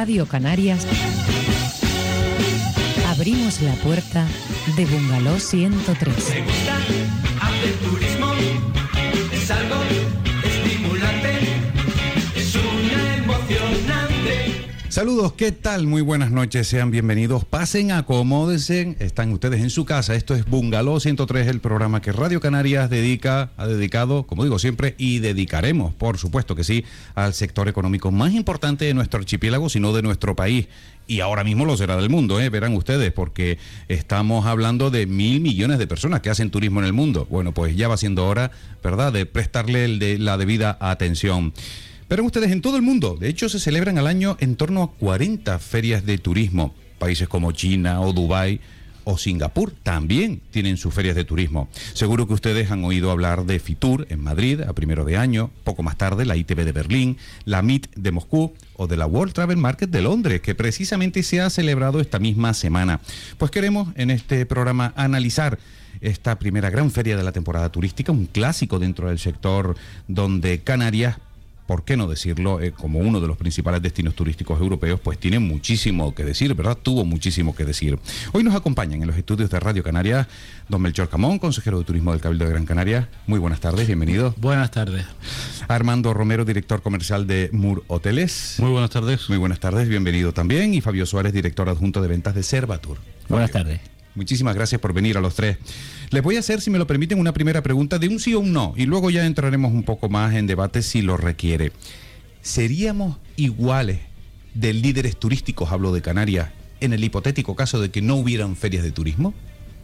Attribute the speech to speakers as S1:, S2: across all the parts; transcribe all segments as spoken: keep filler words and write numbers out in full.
S1: Radio Canarias, abrimos la puerta de Bungalow ciento tres.
S2: Me gusta hacer turismo, es algo estimulante, es una emocionante.
S3: Saludos, ¿qué tal? Muy buenas noches, sean bienvenidos. Pasen, acomódense, están ustedes en su casa. Esto es Bungalow ciento tres, el programa que Radio Canarias dedica, ha dedicado, como digo siempre, y dedicaremos, por supuesto que sí, al sector económico más importante de nuestro archipiélago, sino de nuestro país. Y ahora mismo lo será del mundo, ¿eh? Verán ustedes, porque estamos hablando de mil millones de personas que hacen turismo en el mundo. Bueno, pues ya va siendo hora, ¿verdad?, de prestarle el de, la debida atención. Verán ustedes, en todo el mundo, de hecho, se celebran al año en torno a cuarenta ferias de turismo. Países como China o Dubái o Singapur también tienen sus ferias de turismo. Seguro que ustedes han oído hablar de Fitur en Madrid a primero de año, poco más tarde la I T B de Berlín, la M I T de Moscú o de la World Travel Market de Londres, que precisamente se ha celebrado esta misma semana. Pues queremos en este programa analizar esta primera gran feria de la temporada turística, un clásico dentro del sector donde Canarias, ¿por qué no decirlo?, eh, como uno de los principales destinos turísticos europeos, pues tiene muchísimo que decir, ¿verdad? Tuvo muchísimo que decir. Hoy nos acompañan en los estudios de Radio Canarias don Melchor Camón, consejero de Turismo del Cabildo de Gran Canaria. Muy buenas tardes, bienvenido.
S4: Buenas tardes.
S3: Armando Romero, director comercial de Mur Hoteles.
S4: Muy buenas tardes.
S3: Muy buenas tardes, bienvenido también. Y Fabio Suárez, director adjunto de ventas de Servatur.
S4: Buenas tardes.
S3: Muchísimas gracias por venir a los tres. Les voy a hacer, si me lo permiten, una primera pregunta de un sí o un no, y luego ya entraremos un poco más en debate si lo requiere. ¿Seríamos iguales de líderes turísticos, hablo de Canarias, en el hipotético caso de que no hubieran ferias de turismo?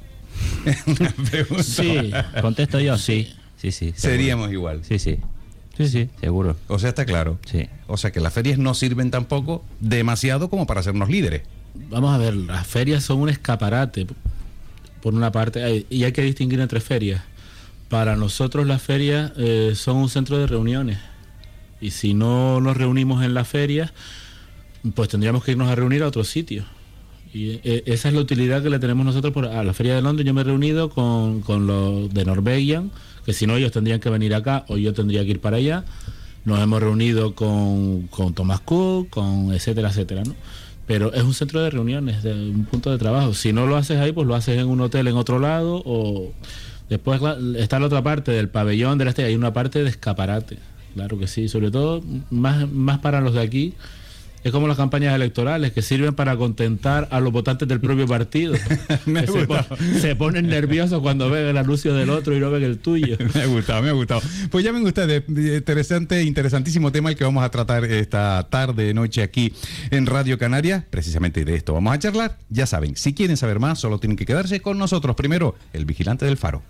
S3: Una pregunta.
S4: Sí, contesto yo, sí. Sí, sí.
S3: Seríamos igual.
S4: Sí, sí. Sí, sí, seguro.
S3: O sea, está claro.
S4: Sí.
S3: O sea, que las ferias no sirven tampoco demasiado como para hacernos líderes.
S5: Vamos a ver, las ferias son un escaparate, por una parte, y hay que distinguir entre ferias. Para nosotros las ferias eh, son un centro de reuniones, y si no nos reunimos en las ferias, pues tendríamos que irnos a reunir a otro sitio. Y eh, esa es la utilidad que le tenemos nosotros por, a la Feria de Londres. Yo me he reunido con, con los de Norwegian, que si no ellos tendrían que venir acá o yo tendría que ir para allá. Nos hemos reunido con, con Thomas Cook, con etcétera, etcétera, ¿no? Pero es un centro de reuniones, de un punto de trabajo. Si no lo haces ahí, pues lo haces en un hotel en otro lado, o después está la otra parte del pabellón de la estrella, hay una parte de escaparate, claro que sí, sobre todo más, más para los de aquí. Es como las campañas electorales que sirven para contentar a los votantes del propio partido.
S3: Me
S5: se, pon, se ponen nerviosos cuando ven el anuncio del otro y no ven el tuyo.
S3: Me ha gustado, me ha gustado. Pues ya ven ustedes, interesante, interesantísimo tema el que vamos a tratar esta tarde, noche aquí en Radio Canarias. Precisamente de esto vamos a charlar. Ya saben, si quieren saber más, solo tienen que quedarse con nosotros. Primero, el vigilante del faro.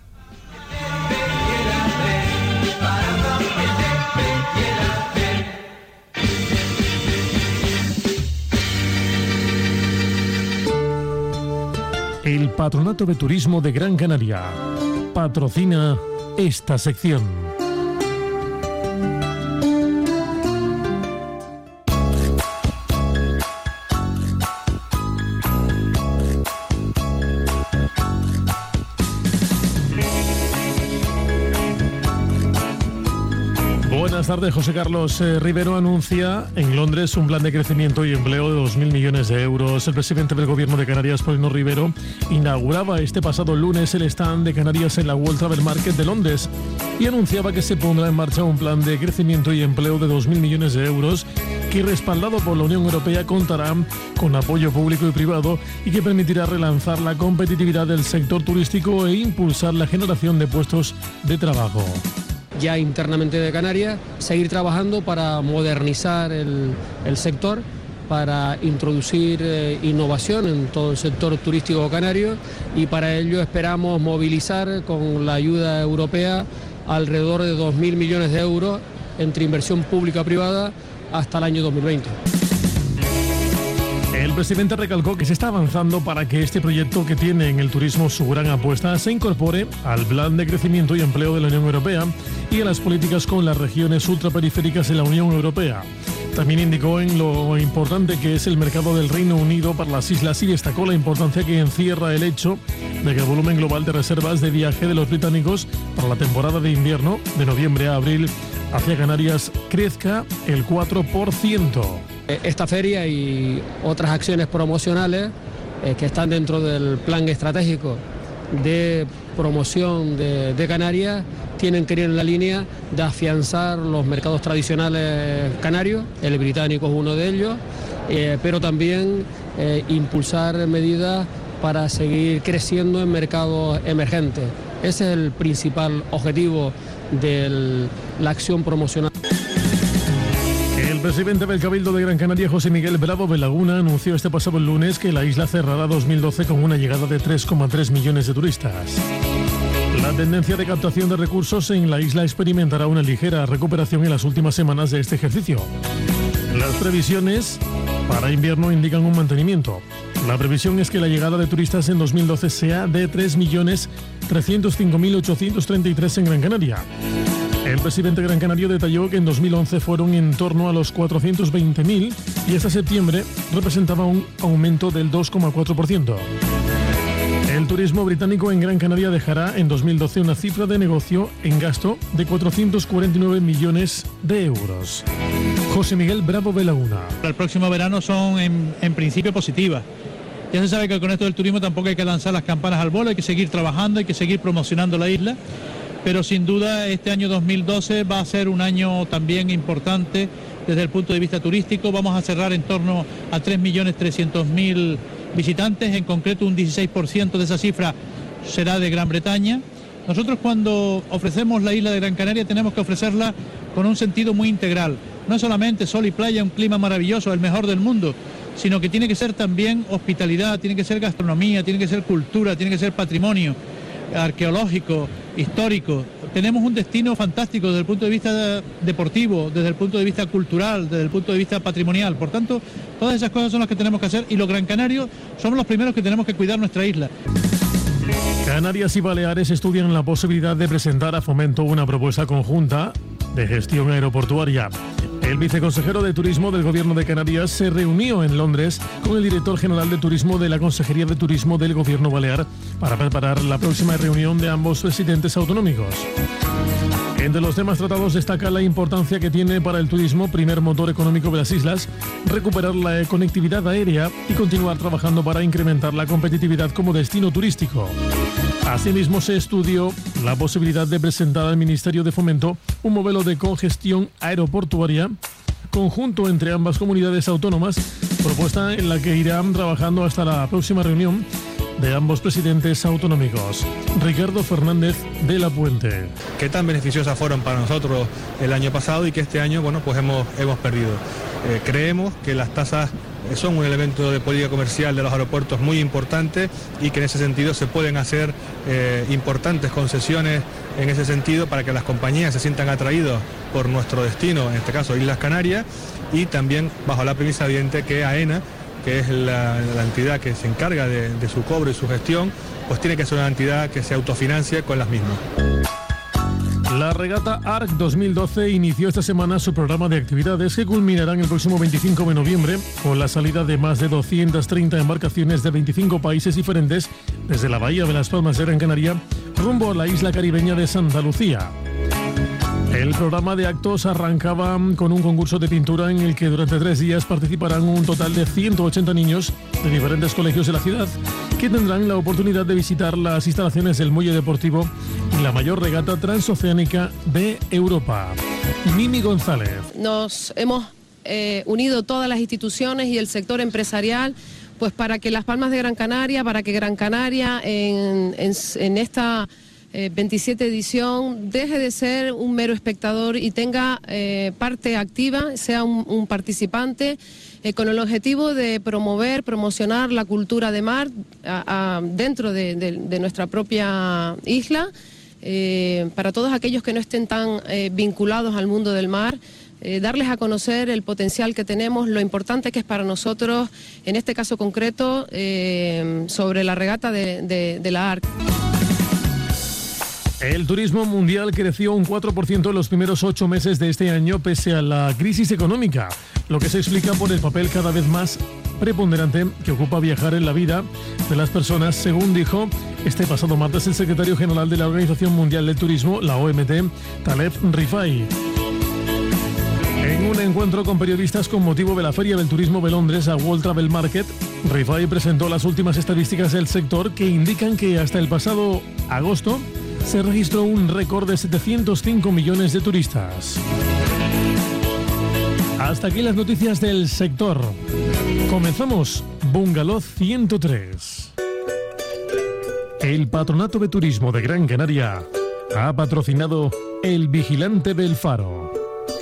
S6: El Patronato de Turismo de Gran Canaria patrocina esta sección. Buenas tardes. José Carlos eh, Rivero anuncia en Londres un plan de crecimiento y empleo de dos mil millones de euros. El presidente del Gobierno de Canarias, Paulino Rivero, inauguraba este pasado lunes el stand de Canarias en la World Travel Market de Londres y anunciaba que se pondrá en marcha un plan de crecimiento y empleo de dos mil millones de euros que, respaldado por la Unión Europea, contará con apoyo público y privado y que permitirá relanzar la competitividad del sector turístico e impulsar la generación de puestos de trabajo.
S7: Ya internamente de Canarias, seguir trabajando para modernizar el, el sector, para introducir eh, innovación en todo el sector turístico canario, y para ello esperamos movilizar con la ayuda europea alrededor de dos mil millones de euros entre inversión pública y privada hasta el año dos mil veinte.
S6: El presidente recalcó que se está avanzando para que este proyecto, que tiene en el turismo su gran apuesta, se incorpore al plan de crecimiento y empleo de la Unión Europea y a las políticas con las regiones ultraperiféricas de la Unión Europea. También indicó en lo importante que es el mercado del Reino Unido para las islas y destacó la importancia que encierra el hecho de que el volumen global de reservas de viaje de los británicos para la temporada de invierno, de noviembre a abril, hacia Canarias crezca el cuatro por ciento.
S7: Esta feria y otras acciones promocionales eh, que están dentro del plan estratégico de promoción de, de Canarias tienen que ir en la línea de afianzar los mercados tradicionales canarios, el británico es uno de ellos, eh, pero también eh, impulsar medidas para seguir creciendo en mercados emergentes. Ese es el principal objetivo de la acción promocional.
S6: El presidente del Cabildo de Gran Canaria, José Miguel Bravo Belaguna, anunció este pasado lunes que la isla cerrará dos mil doce con una llegada de tres coma tres millones de turistas. La tendencia de captación de recursos en la isla experimentará una ligera recuperación en las últimas semanas de este ejercicio. Las previsiones para invierno indican un mantenimiento. La previsión es que la llegada de turistas en dos mil doce sea de tres millones trescientos cinco mil ochocientos treinta y tres en Gran Canaria. El presidente gran canario detalló que en dos mil once fueron en torno a los cuatrocientos veinte mil y hasta septiembre representaba un aumento del dos coma cuatro por ciento. El turismo británico en Gran Canaria dejará en dos mil doce una cifra de negocio en gasto de cuatrocientos cuarenta y nueve millones de euros. José Miguel Bravo Belaguna.
S8: El próximo verano son en, en principio positivas. Ya se sabe que con esto del turismo tampoco hay que lanzar las campanas al vuelo, hay que seguir trabajando, hay que seguir promocionando la isla. Pero sin duda este año dos mil doce va a ser un año también importante desde el punto de vista turístico. Vamos a cerrar en torno a tres millones trescientos mil visitantes, en concreto un dieciséis por ciento de esa cifra será de Gran Bretaña. Nosotros cuando ofrecemos la isla de Gran Canaria tenemos que ofrecerla con un sentido muy integral. No es solamente sol y playa, un clima maravilloso, el mejor del mundo, sino que tiene que ser también hospitalidad, tiene que ser gastronomía, tiene que ser cultura, tiene que ser patrimonio arqueológico, histórico. Tenemos un destino fantástico desde el punto de vista deportivo, desde el punto de vista cultural, desde el punto de vista patrimonial. Por tanto, todas esas cosas son las que tenemos que hacer y los gran canarios somos los primeros que tenemos que cuidar nuestra isla.
S6: Canarias y Baleares estudian la posibilidad de presentar a Fomento una propuesta conjunta de gestión aeroportuaria. El viceconsejero de Turismo del Gobierno de Canarias se reunió en Londres con el director general de Turismo de la Consejería de Turismo del Gobierno Balear para preparar la próxima reunión de ambos presidentes autonómicos. Entre los temas tratados destaca la importancia que tiene para el turismo, primer motor económico de las islas, recuperar la conectividad aérea y continuar trabajando para incrementar la competitividad como destino turístico. Asimismo, se estudió la posibilidad de presentar al Ministerio de Fomento un modelo de congestión aeroportuaria conjunto entre ambas comunidades autónomas, propuesta en la que irán trabajando hasta la próxima reunión de ambos presidentes autonómicos. Ricardo Fernández de la Puente.
S9: Qué tan beneficiosas fueron para nosotros el año pasado y que este año, bueno, pues hemos, hemos perdido. Eh, creemos que las tasas son un elemento de política comercial de los aeropuertos muy importante y que en ese sentido se pueden hacer eh, importantes concesiones en ese sentido para que las compañías se sientan atraídos por nuestro destino, en este caso Islas Canarias, y también bajo la premisa evidente que AENA, que es la, la entidad que se encarga de, de su cobro y su gestión, pues tiene que ser una entidad que se autofinancie con las mismas.
S6: La regata A R C dos mil doce inició esta semana su programa de actividades que culminarán el próximo veinticinco de noviembre con la salida de más de doscientas treinta embarcaciones de veinticinco países diferentes desde la bahía de Las Palmas de Gran Canaria rumbo a la isla caribeña de Santa Lucía. El programa de actos arrancaba con un concurso de pintura en el que durante tres días participarán un total de ciento ochenta niños de diferentes colegios de la ciudad que tendrán la oportunidad de visitar las instalaciones del muelle deportivo y la mayor regata transoceánica de Europa. Mimi González.
S10: Nos hemos eh, unido todas las instituciones y el sector empresarial pues para que Las Palmas de Gran Canaria, para que Gran Canaria en, en, en esta Eh, veintisiete edición deje de ser un mero espectador y tenga eh, parte activa, sea un, un participante eh, con el objetivo de promover, promocionar la cultura de mar a, a, dentro de, de, de nuestra propia isla, eh, para todos aquellos que no estén tan eh, vinculados al mundo del mar. Eh, darles a conocer el potencial que tenemos, lo importante que es para nosotros, en este caso concreto, eh, sobre la regata de, de, de la A R C.
S6: El turismo mundial creció un cuatro por ciento en los primeros ocho meses de este año pese a la crisis económica, lo que se explica por el papel cada vez más preponderante que ocupa viajar en la vida de las personas, según dijo este pasado martes el secretario general de la Organización Mundial del Turismo, la O M T, Taleb Rifai. En un encuentro con periodistas con motivo de la Feria del Turismo de Londres a World Travel Market, Rifai presentó las últimas estadísticas del sector que indican que hasta el pasado agosto se registró un récord de setecientos cinco millones de turistas. Hasta aquí las noticias del sector. Comenzamos Bungalow ciento tres. El Patronato de Turismo de Gran Canaria ha patrocinado El Vigilante del Faro.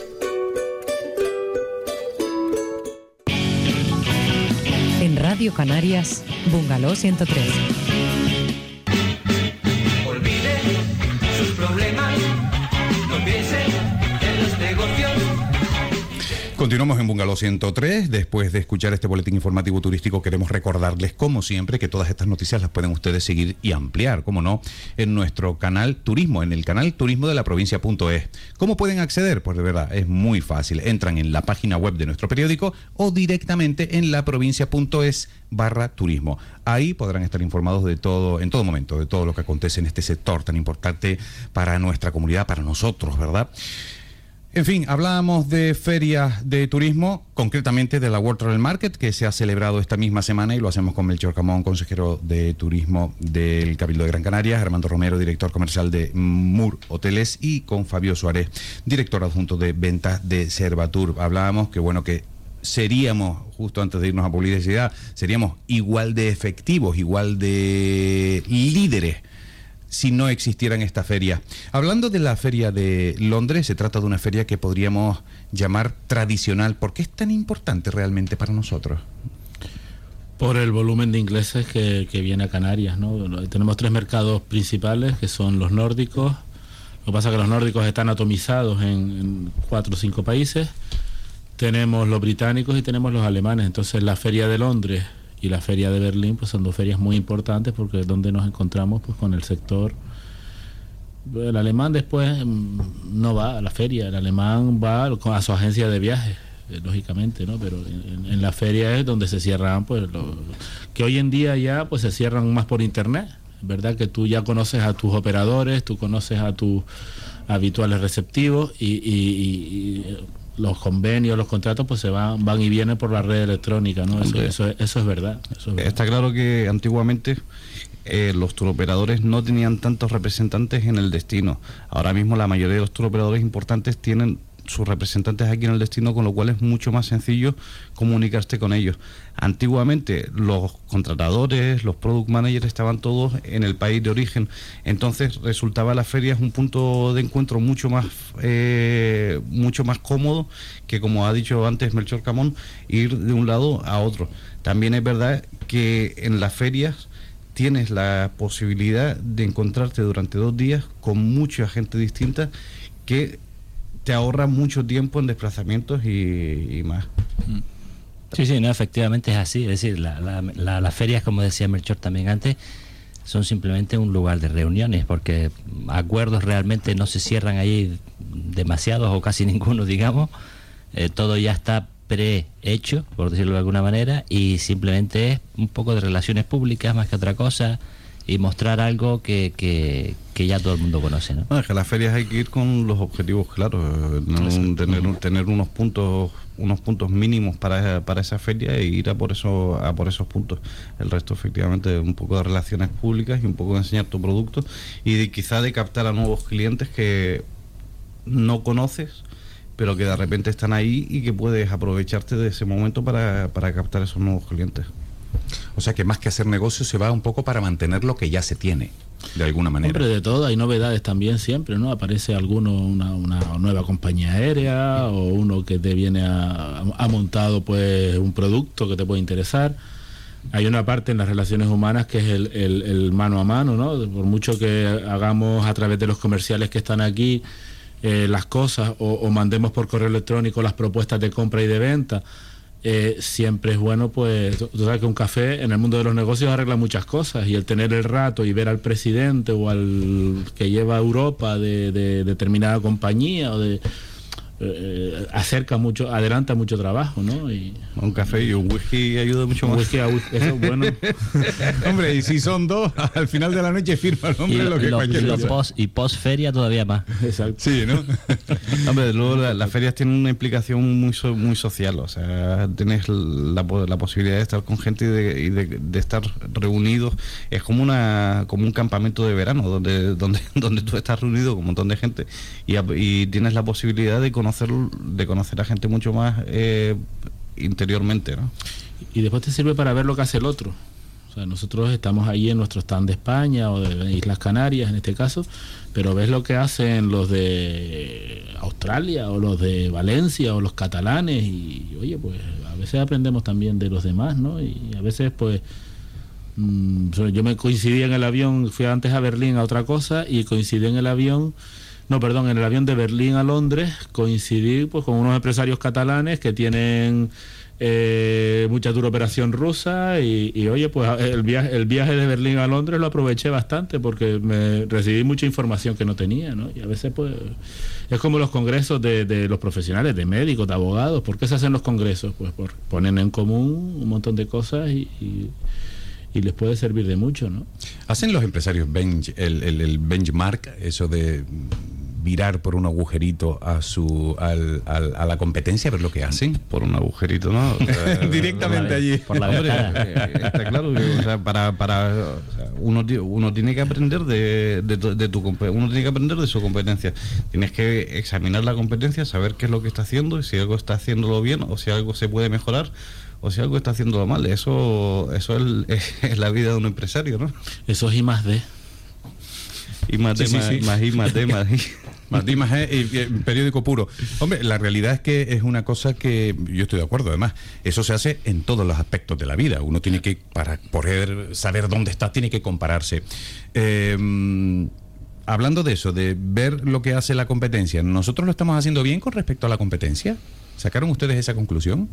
S1: En Radio Canarias, Bungalow ciento tres.
S2: Olvide sus problemas, no piense en los negocios.
S3: Continuamos en Bungalow ciento tres. Después de escuchar este boletín informativo turístico, queremos recordarles, como siempre, que todas estas noticias las pueden ustedes seguir y ampliar, como no, en nuestro canal Turismo, en el canal turismo de la provincia punto es. ¿Cómo pueden acceder? Pues de verdad, es muy fácil. Entran en la página web de nuestro periódico o directamente en laprovincia.es barra turismo. Ahí podrán estar informados de todo, en todo momento, de todo lo que acontece en este sector tan importante para nuestra comunidad, para nosotros, ¿verdad? En fin, hablábamos de ferias de turismo, concretamente de la World Travel Market, que se ha celebrado esta misma semana, y lo hacemos con Melchor Camón, consejero de turismo del Cabildo de Gran Canaria, Armando Romero, director comercial de Mur Hoteles, y con Fabio Suárez, director adjunto de ventas de Servatur. Hablábamos que, bueno, que seríamos, justo antes de irnos a publicidad, seríamos igual de efectivos, igual de líderes si no existieran esta feria. Hablando de la feria de Londres, se trata de una feria que podríamos llamar tradicional. ¿Por qué es tan importante realmente para nosotros?
S5: Por el volumen de ingleses que, que viene a Canarias, ¿no? Tenemos tres mercados principales, que son los nórdicos. Lo que pasa es que los nórdicos están atomizados en, en cuatro o cinco países. Tenemos los británicos y tenemos los alemanes. Entonces la feria de Londres y la feria de Berlín pues son dos ferias muy importantes, porque es donde nos encontramos pues con el sector. El alemán después no va a la feria, el alemán va a su agencia de viajes, eh, lógicamente, ¿no? Pero en, en la feria es donde se cierran, pues lo, que hoy en día ya pues se cierran más por internet, ¿verdad? Que tú ya conoces a tus operadores, tú conoces a tus habituales receptivos y, y, y los convenios, los contratos, pues se van van y vienen por la red electrónica, ¿no? Eso, eso, eso es verdad. Eso es verdad.
S11: Está claro que antiguamente eh, los turoperadores no tenían tantos representantes en el destino. Ahora mismo la mayoría de los turoperadores importantes tienen sus representantes aquí en el destino, con lo cual es mucho más sencillo comunicarte con ellos. Antiguamente los contratadores, los product managers estaban todos en el país de origen, entonces resultaba las ferias un punto de encuentro mucho más eh, mucho más cómodo que, como ha dicho antes Melchor Camón, ir de un lado a otro. También es verdad que en las ferias tienes la posibilidad de encontrarte durante dos días con mucha gente distinta, que te ahorra mucho tiempo en desplazamientos y, y más.
S4: Sí, sí, no, efectivamente es así. Es decir, la, la, la, las ferias, como decía Melchor también antes, son simplemente un lugar de reuniones, porque acuerdos realmente no se cierran ahí demasiados o casi ninguno, digamos. Eh, todo ya está prehecho, por decirlo de alguna manera, y simplemente es un poco de relaciones públicas más que otra cosa, y mostrar algo que, que, que ya todo el mundo conoce, ¿no?
S11: No, es que las ferias hay que ir con los objetivos claros, no, tener, tener unos puntos unos puntos mínimos para, para esa feria e ir a por eso a por esos puntos. El resto, efectivamente, un poco de relaciones públicas y un poco de enseñar tu producto y de, quizá de captar a nuevos clientes que no conoces, pero que de repente están ahí y que puedes aprovecharte de ese momento para, para captar esos nuevos clientes.
S3: O sea que más que hacer negocio se va un poco para mantener lo que ya se tiene, de alguna manera.
S5: Hombre, de todo, hay novedades también siempre, ¿no? Aparece alguno, una, una nueva compañía aérea, o uno que te viene a, ha montado pues un producto que te puede interesar. Hay una parte en las relaciones humanas que es el, el, el mano a mano, ¿no? Por mucho que hagamos a través de los comerciales que están aquí eh, las cosas, o, o mandemos por correo electrónico las propuestas de compra y de venta, Eh, siempre es bueno, pues, tú sabes que un café en el mundo de los negocios arregla muchas cosas, y el tener el rato y ver al presidente o al que lleva a Europa de, de determinada compañía o de eh, acerca mucho, adelanta mucho trabajo, ¿no? Y
S11: un café y un whisky ayuda mucho
S5: un
S11: más.
S5: Whisky, whisky, eso es bueno.
S3: Hombre, y si son dos, al final de la noche firma el hombre
S4: y,
S3: lo que
S4: lo,
S3: cualquier
S4: lo
S3: cosa.
S4: post, y post feria todavía más.
S5: Exacto.
S3: Sí, ¿no?
S11: Hombre, luego la, las ferias tienen una implicación muy so, muy social, o sea, tienes la, la posibilidad de estar con gente y de, y de, de estar reunidos. Es como una como un campamento de verano donde donde donde tú estás reunido con un montón de gente y, y tienes la posibilidad de conocer de conocer a gente mucho más eh, interiormente, ¿no?
S5: Y después te sirve para ver lo que hace el otro. O sea, nosotros estamos ahí en nuestro stand de España o de Islas Canarias en este caso, pero ves lo que hacen los de Australia o los de Valencia o los catalanes y oye, pues a veces aprendemos también de los demás, ¿no? Y a veces pues mmm, yo me coincidí en el avión, fui antes a Berlín a otra cosa y coincidí en el avión No, perdón, en el avión de Berlín a Londres coincidí pues con unos empresarios catalanes que tienen eh, mucha turoperación rusa y, y oye, pues el viaje, el viaje de Berlín a Londres lo aproveché bastante porque me recibí mucha información que no tenía, ¿no? Y a veces pues es como los congresos de, de los profesionales, de médicos, de abogados. ¿Por qué se hacen los congresos? Pues por ponen en común un montón de cosas y, y y les puede servir de mucho, ¿no?
S3: ¿Hacen los empresarios bench, el, el, el benchmark, eso de virar por un agujerito a su al, al, a la competencia, ver lo que hacen?
S11: Por un agujerito, ¿no? O sea,
S3: directamente allí.
S11: Por la ventana. Está claro que o sea, para, para o sea, uno, uno tiene que aprender de, de, tu, de tu uno tiene que aprender de su competencia. Tienes que examinar la competencia, saber qué es lo que está haciendo y si algo está haciéndolo bien o si algo se puede mejorar. O si algo está haciéndolo mal, eso eso es, es la vida de un empresario, ¿no?
S5: Eso es I más D.
S11: I más D,
S3: sí,
S11: más,
S3: sí, sí.
S11: más I, más D, más I.
S3: Más D, más E, y, y, periódico puro. Hombre, la realidad es que es una cosa que yo estoy de acuerdo, además, eso se hace en todos los aspectos de la vida. Uno tiene que, para poder saber dónde está, tiene que compararse. Eh, hablando de eso, de ver lo que hace la competencia, ¿nosotros lo estamos haciendo bien con respecto a la competencia? ¿Sacaron ustedes esa conclusión?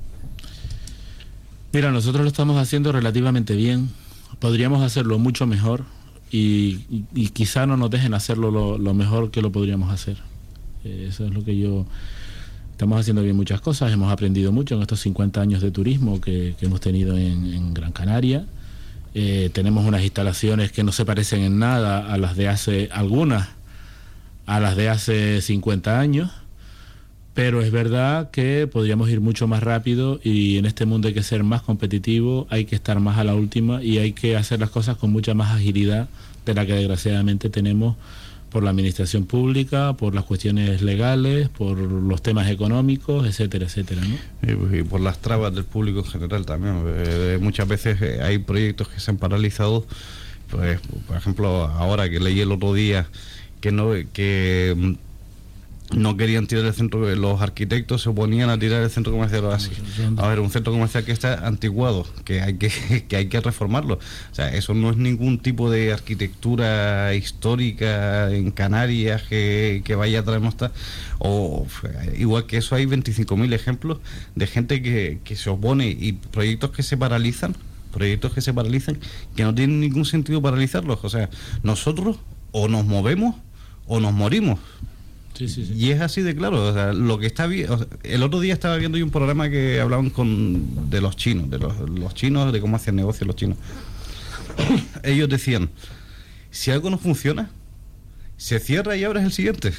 S5: Mira, nosotros lo estamos haciendo relativamente bien. Podríamos hacerlo mucho mejor y, y, y quizá no nos dejen hacerlo lo, lo mejor que lo podríamos hacer. Eh, eso es lo que yo... Estamos haciendo bien muchas cosas, hemos aprendido mucho en estos cincuenta años de turismo que, que hemos tenido en, en Gran Canaria. Eh, tenemos unas instalaciones que no se parecen en nada a las de hace algunas, a las de hace cincuenta años. Pero es verdad que podríamos ir mucho más rápido y en este mundo hay que ser más competitivo, hay que estar más a la última y hay que hacer las cosas con mucha más agilidad de la que desgraciadamente tenemos por la administración pública, por las cuestiones legales, por los temas económicos, etcétera, etcétera, ¿no?
S11: Y, pues, y por las trabas del público en general también. Eh, muchas veces eh, hay proyectos que se han paralizado, pues, por ejemplo, ahora que leí el otro día que no que no querían tirar el centro, los arquitectos se oponían a tirar el centro comercial así. A ver, un centro comercial que está antiguado, que hay que, que hay que reformarlo. O sea, eso no es ningún tipo de arquitectura histórica en Canarias que, que vaya a traernos. O igual que eso hay veinticinco mil ejemplos de gente que, que se opone y proyectos que se paralizan, proyectos que se paralizan, que no tienen ningún sentido paralizarlos. O sea, nosotros o nos movemos o nos morimos.
S5: Sí, sí, sí.
S11: Y es así de claro, o sea, lo que está bien, o sea, el otro día estaba viendo yo un programa que hablaban con de los chinos, de los, los chinos, de cómo hacen negocio los chinos. Ellos decían, si algo no funciona, se cierra y abres el siguiente.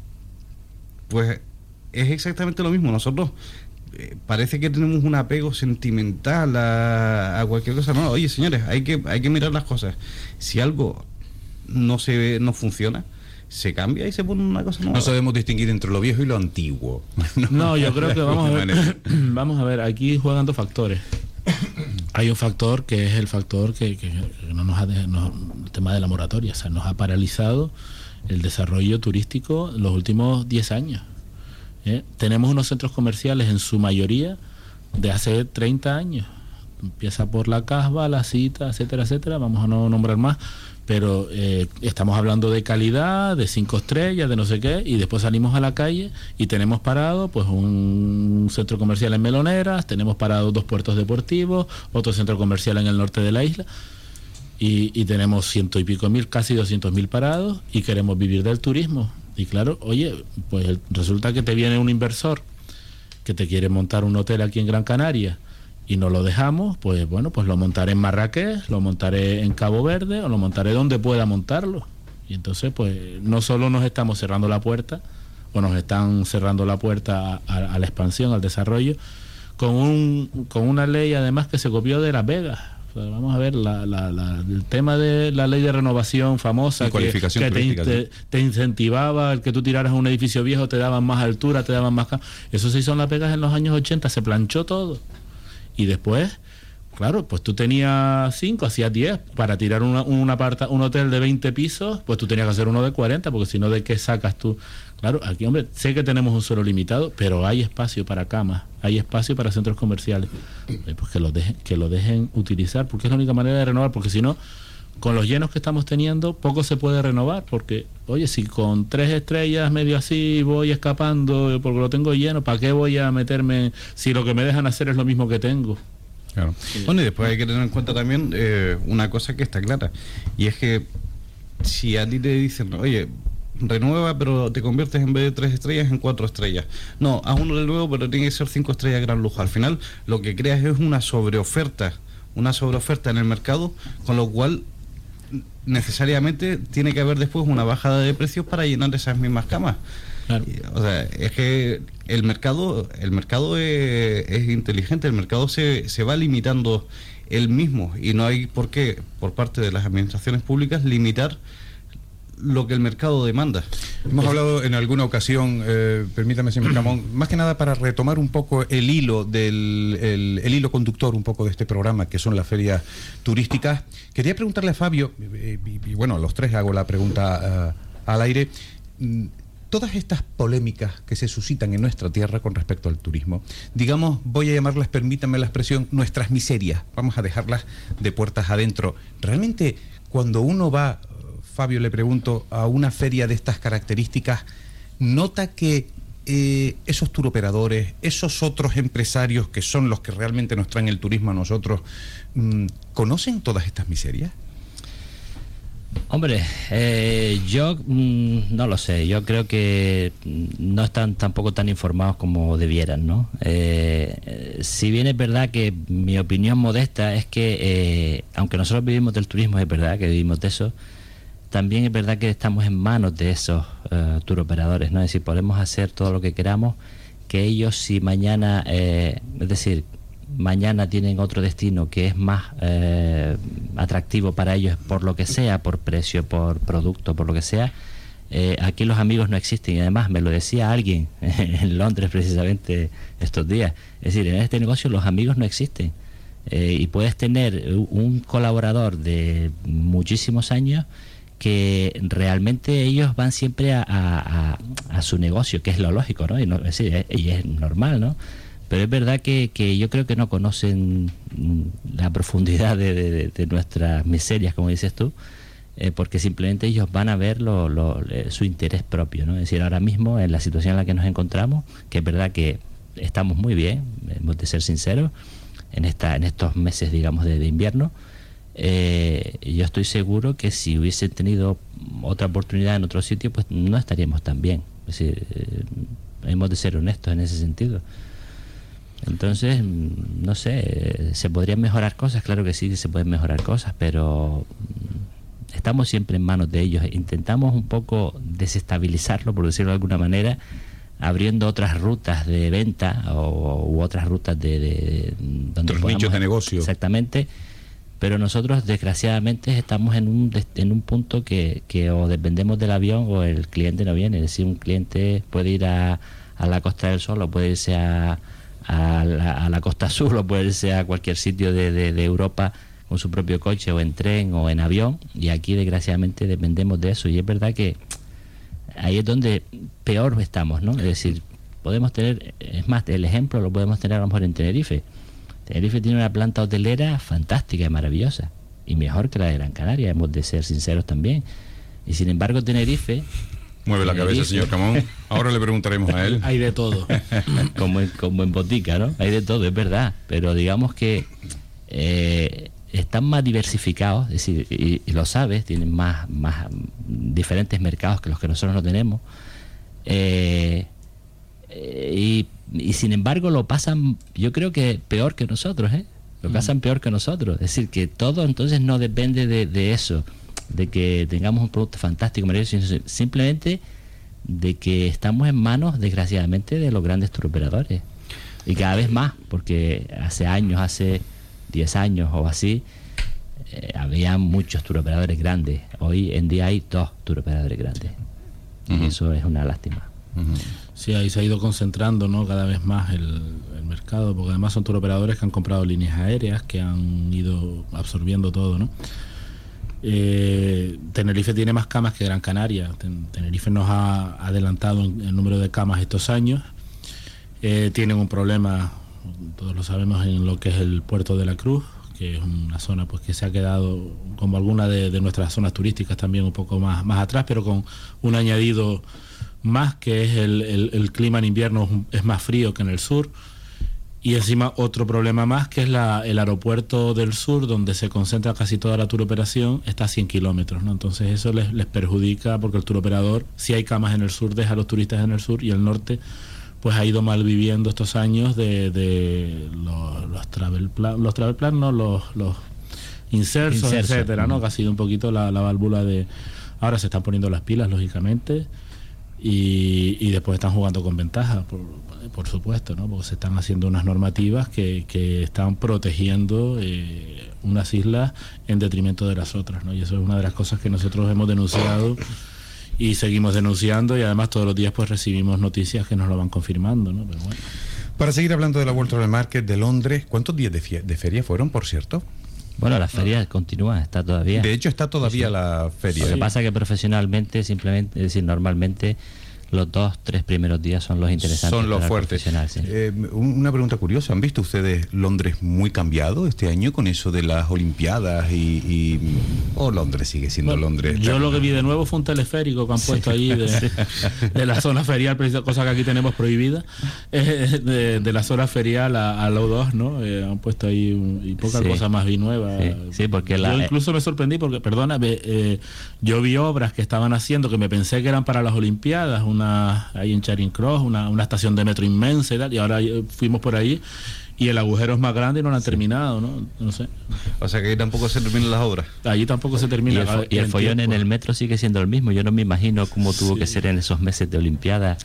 S11: Pues es exactamente lo mismo. Nosotros eh, parece que tenemos un apego sentimental a, a cualquier cosa. No, oye señores, hay que hay que mirar las cosas. Si algo no se no funciona, se cambia y se pone una cosa nueva.
S3: No sabemos distinguir entre lo viejo y lo antiguo.
S5: No, no yo creo que vamos a ver, vamos a ver, aquí juegan dos factores. Hay un factor que es el factor que, que, que no nos ha no, el tema de la moratoria, o sea, nos ha paralizado el desarrollo turístico en los últimos diez años. ¿eh? Tenemos unos centros comerciales en su mayoría de hace treinta años. Empieza por la Casba, la Cita, etcétera, etcétera, vamos a no nombrar más. Pero eh, estamos hablando de calidad, de cinco estrellas, de no sé qué, y después salimos a la calle y tenemos parado pues un centro comercial en Meloneras, tenemos parado dos puertos deportivos, otro centro comercial en el norte de la isla, y, y tenemos ciento y pico mil, casi doscientos mil parados, y queremos vivir del turismo. Y claro, oye, pues resulta que te viene un inversor que te quiere montar un hotel aquí en Gran Canaria y no lo dejamos, pues bueno, pues lo montaré en Marrakech, lo montaré en Cabo Verde o lo montaré donde pueda montarlo. Y entonces, pues no solo nos estamos cerrando la puerta, o nos están cerrando la puerta a, a, a la expansión, al desarrollo, con un con una ley además que se copió de Las Vegas. O sea, vamos a ver, la, la, la, el tema de la ley de renovación famosa que, que te, te, te incentivaba el que tú tiraras un edificio viejo, te daban más altura, te daban más... Eso se hizo en Las Vegas en los años ochenta, se planchó todo. Y después, claro, pues tú tenías cinco, hacías diez. Para tirar una, un, aparta, un hotel de veinte pisos, pues tú tenías que hacer uno de cuarenta, porque si no, ¿de qué sacas tú? Claro, aquí, hombre, sé que tenemos un suelo limitado, pero hay espacio para camas, hay espacio para centros comerciales. Pues que lo dejen, que lo dejen utilizar, porque es la única manera de renovar, porque si no, con los llenos que estamos teniendo, poco se puede renovar, porque, oye, si con tres estrellas medio así voy escapando porque lo tengo lleno, ¿para qué voy a meterme si lo que me dejan hacer es lo mismo que tengo?
S11: Claro. Bueno, y después hay que tener en cuenta también eh, una cosa que está clara, y es que si a ti te dicen, oye, renueva, pero te conviertes en vez de tres estrellas en cuatro estrellas. No, haz uno de nuevo, pero tiene que ser cinco estrellas gran lujo. Al final, lo que creas es una sobreoferta, una sobreoferta en el mercado, con lo cual necesariamente tiene que haber después una bajada de precios para llenar esas mismas camas. Claro. O sea, es que el mercado, el mercado es, es inteligente, el mercado se, se va limitando él mismo, y no hay por qué, por parte de las administraciones públicas, limitar lo que el mercado demanda.
S3: Hemos hablado en alguna ocasión, eh, permítame, señor Ramón, más que nada para retomar un poco el hilo del el, el hilo conductor un poco de este programa, que son las ferias turísticas. Quería preguntarle a Fabio, eh, y, y bueno, a los tres hago la pregunta uh, al aire. Todas estas polémicas que se suscitan en nuestra tierra con respecto al turismo, digamos, voy a llamarlas, permítanme la expresión, nuestras miserias, vamos a dejarlas de puertas adentro. Realmente, cuando uno va, Fabio, le pregunto, a una feria de estas características, ¿nota que eh, esos turoperadores, esos otros empresarios que son los que realmente nos traen el turismo a nosotros, mmm, conocen todas estas miserias?
S4: Hombre, eh, yo mmm, no lo sé, yo creo que no están tampoco tan informados como debieran, ¿no? Eh, si bien es verdad que mi opinión modesta es que, eh, aunque nosotros vivimos del turismo, es verdad que vivimos de eso, también es verdad que estamos en manos de esos uh, turoperadores, ¿no? Es decir, podemos hacer todo lo que queramos, que ellos si mañana, eh, es decir, mañana tienen otro destino que es más eh, atractivo para ellos por lo que sea, por precio, por producto, por lo que sea, eh, aquí los amigos no existen. Y además me lo decía alguien en Londres precisamente estos días, es decir, en este negocio los amigos no existen, eh, y puedes tener un colaborador de muchísimos años que realmente ellos van siempre a, a, a, a su negocio, que es lo lógico, ¿no? Y, no, es decir, y es normal, ¿no? Pero es verdad que, que yo creo que no conocen la profundidad de, de, de nuestras miserias, como dices tú, eh, porque simplemente ellos van a ver lo, lo, su interés propio, ¿no? Es decir, ahora mismo, en la situación en la que nos encontramos, que es verdad que estamos muy bien, hemos de ser sinceros, en, esta, en estos meses, digamos, de, de invierno, eh, yo estoy seguro que si hubiesen tenido otra oportunidad en otro sitio, pues no estaríamos tan bien. Es decir, eh, hemos de ser honestos en ese sentido. Entonces, no sé, ¿se podrían mejorar cosas? Claro que sí, que se pueden mejorar cosas, pero estamos siempre en manos de ellos. Intentamos un poco desestabilizarlo, por decirlo de alguna manera, abriendo otras rutas de venta o u otras rutas de... de donde
S3: otros nichos de negocio.
S4: Exactamente, pero nosotros desgraciadamente estamos en un en un punto que, que o dependemos del avión o el cliente no viene. Es decir, un cliente puede ir a, a la Costa del Sol o puede irse a... A la, a la Costa Sur o puede ser a cualquier sitio de, de, de Europa con su propio coche o en tren o en avión, y aquí desgraciadamente dependemos de eso, y es verdad que ahí es donde peor estamos, ¿no? Es decir, podemos tener, es más, el ejemplo lo podemos tener a lo mejor en Tenerife. Tenerife tiene una planta hotelera fantástica y maravillosa, y mejor que la de Gran Canaria, hemos de ser sinceros también, y sin embargo Tenerife...
S3: Mueve la cabeza, señor Camón. Ahora le preguntaremos a él.
S5: Hay de todo.
S4: como, en, como en botica, ¿no? Hay de todo, es verdad. Pero digamos que eh, están más diversificados, es decir, y, y lo sabes, tienen más, más diferentes mercados que los que nosotros no tenemos, eh, eh, y, y sin embargo lo pasan, yo creo que peor que nosotros, ¿eh? Lo pasan mm. peor que nosotros, es decir, que todo entonces no depende de, de eso, de que tengamos un producto fantástico, sino simplemente de que estamos en manos, desgraciadamente, de los grandes turoperadores, y cada vez más, porque hace años, hace diez años o así, eh, había muchos turoperadores grandes. Hoy en día hay dos turoperadores grandes. Uh-huh. Y eso es una lástima.
S5: Uh-huh. Sí, ahí se ha ido concentrando, ¿no?, cada vez más el, el mercado, porque además son turoperadores que han comprado líneas aéreas, que han ido absorbiendo todo, ¿no? Eh, Tenerife tiene más camas que Gran Canaria. Ten, Tenerife nos ha adelantado en el número de camas estos años. Eh, tienen un problema, todos lo sabemos, en lo que es el Puerto de la Cruz, que es una zona pues que se ha quedado, como alguna de, de nuestras zonas turísticas, también un poco más, más atrás, pero con un añadido más, que es el, el, el clima en invierno es más frío que en el sur. Y encima otro problema más, que es la, el aeropuerto del sur, donde se concentra casi toda la turoperación, está a cien kilómetros, ¿no? Entonces eso les, les perjudica, porque el turoperador, si hay camas en el sur, deja a los turistas en el sur, y el norte pues ha ido mal viviendo estos años de, de los, los travel plan, los travel plan, no, los, los insersos, Inserso. etcétera, ¿no? Que ha sido un poquito la, la válvula de... Ahora se están poniendo las pilas, lógicamente, y, y después están jugando con ventaja, por, por supuesto, ¿no? Porque se están haciendo unas normativas que, que están protegiendo eh, unas islas en detrimento de las otras, ¿no? Y eso es una de las cosas que nosotros hemos denunciado y seguimos denunciando, y además todos los días pues recibimos noticias que nos lo van confirmando, ¿no? Pero bueno.
S3: Para seguir hablando de la World Travel Market de Londres, ¿cuántos días de, fie- de feria fueron, por cierto?
S4: Bueno, la feria continúa, está todavía.
S3: De hecho, está todavía sí. la feria.
S4: Lo que pasa es que profesionalmente, simplemente, es decir, normalmente los dos, tres primeros días son los interesantes.
S3: Son los fuertes.
S4: Sí.
S3: Eh, una pregunta curiosa, ¿han visto ustedes Londres muy cambiado este año con eso de las Olimpiadas y... y o Londres sigue siendo bueno, Londres?
S5: Yo lo que vi de nuevo fue un teleférico que han puesto sí. allí de, de la zona ferial, cosa que aquí tenemos prohibida, eh, de, de la zona ferial a, a la O dos, ¿no? Eh, han puesto ahí un, y poca sí. cosa más vi nueva.
S4: Sí, sí, porque
S5: yo
S4: la,
S5: incluso me sorprendí porque, perdóname, eh, yo vi obras que estaban haciendo que me pensé que eran para las Olimpiadas, una ahí en Charing Cross, una, una estación de metro inmensa y tal, y ahora fuimos por ahí y el agujero es más grande y no lo han sí. terminado, ¿no? No sé.
S11: O sea que ahí tampoco se terminan las obras.
S5: Allí tampoco se termina.
S4: Y el, fo- y el follón tiempo. En el metro sigue siendo el mismo. Yo no me imagino cómo tuvo sí. que ser en esos meses de Olimpiada.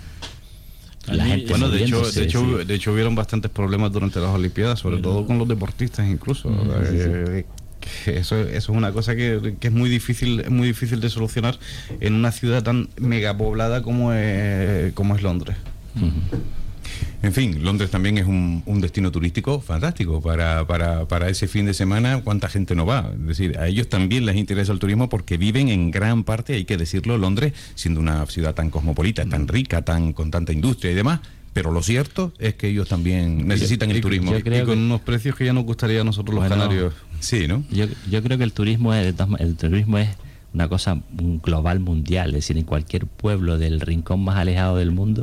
S11: La allí, gente bueno, de hecho, de hecho, sí. de hecho hubieron bastantes problemas durante las Olimpiadas, sobre Pero, todo con los deportistas incluso. Mm, eh, sí, sí. Eso, eso es una cosa que, que es muy difícil, muy difícil de solucionar en una ciudad tan megapoblada como es, como es Londres.
S3: Uh-huh. En fin, Londres también es un, un destino turístico fantástico para, para, para ese fin de semana. ¿Cuánta gente no va? Es decir, a ellos también les interesa el turismo porque viven en gran parte, hay que decirlo, Londres, siendo una ciudad tan cosmopolita, tan rica, tan con tanta industria y demás. Pero lo cierto es que ellos también necesitan yo, el turismo.
S11: Yo creo y con que, unos precios que ya nos gustaría a nosotros los bueno, canarios.
S3: Sí, ¿no?
S4: Yo, yo creo que el turismo es, el turismo es una cosa global, mundial. Es decir, en cualquier pueblo del rincón más alejado del mundo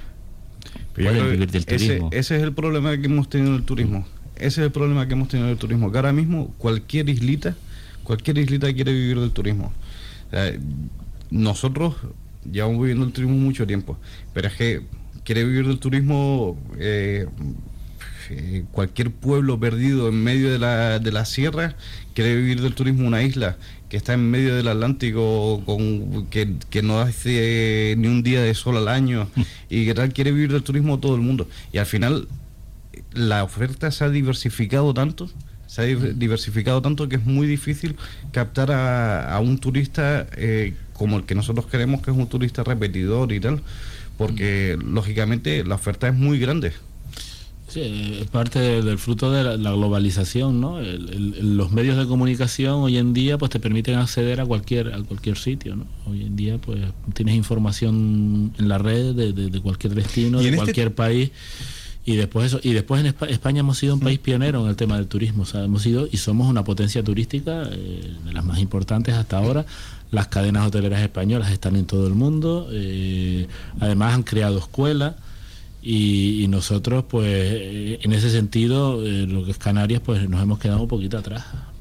S4: pueden vivir del turismo.
S11: Ese, ese es el problema que hemos tenido en el turismo. Ese es el problema que hemos tenido en el turismo. Que ahora mismo cualquier islita, cualquier islita quiere vivir del turismo. O sea, nosotros llevamos viviendo el turismo mucho tiempo, pero es que quiere vivir del turismo eh, eh, cualquier pueblo perdido en medio de la, de la sierra, quiere vivir del turismo una isla que está en medio del Atlántico, con que, que no hace ni un día de sol al año, y que tal quiere vivir del turismo todo el mundo. Y al final la oferta se ha diversificado tanto, se ha diversificado tanto que es muy difícil captar a, a un turista eh, como el que nosotros queremos, que es un turista repetidor y tal, porque lógicamente la oferta es muy grande.
S5: Sí, es parte de, del fruto de la, la globalización, ¿no? El, el, los medios de comunicación hoy en día pues te permiten acceder a cualquier a cualquier sitio, ¿no? Hoy en día pues tienes información en la red de, de, de cualquier destino, de cualquier este... país. Y después eso, y después en España hemos sido un país pionero en el tema del turismo, o sea, hemos sido y somos una potencia turística eh, de las más importantes hasta ahora. Las cadenas hoteleras españolas están en todo el mundo, eh, además han creado escuelas y, y nosotros pues en ese sentido eh, lo que es Canarias pues nos hemos quedado un poquito atrás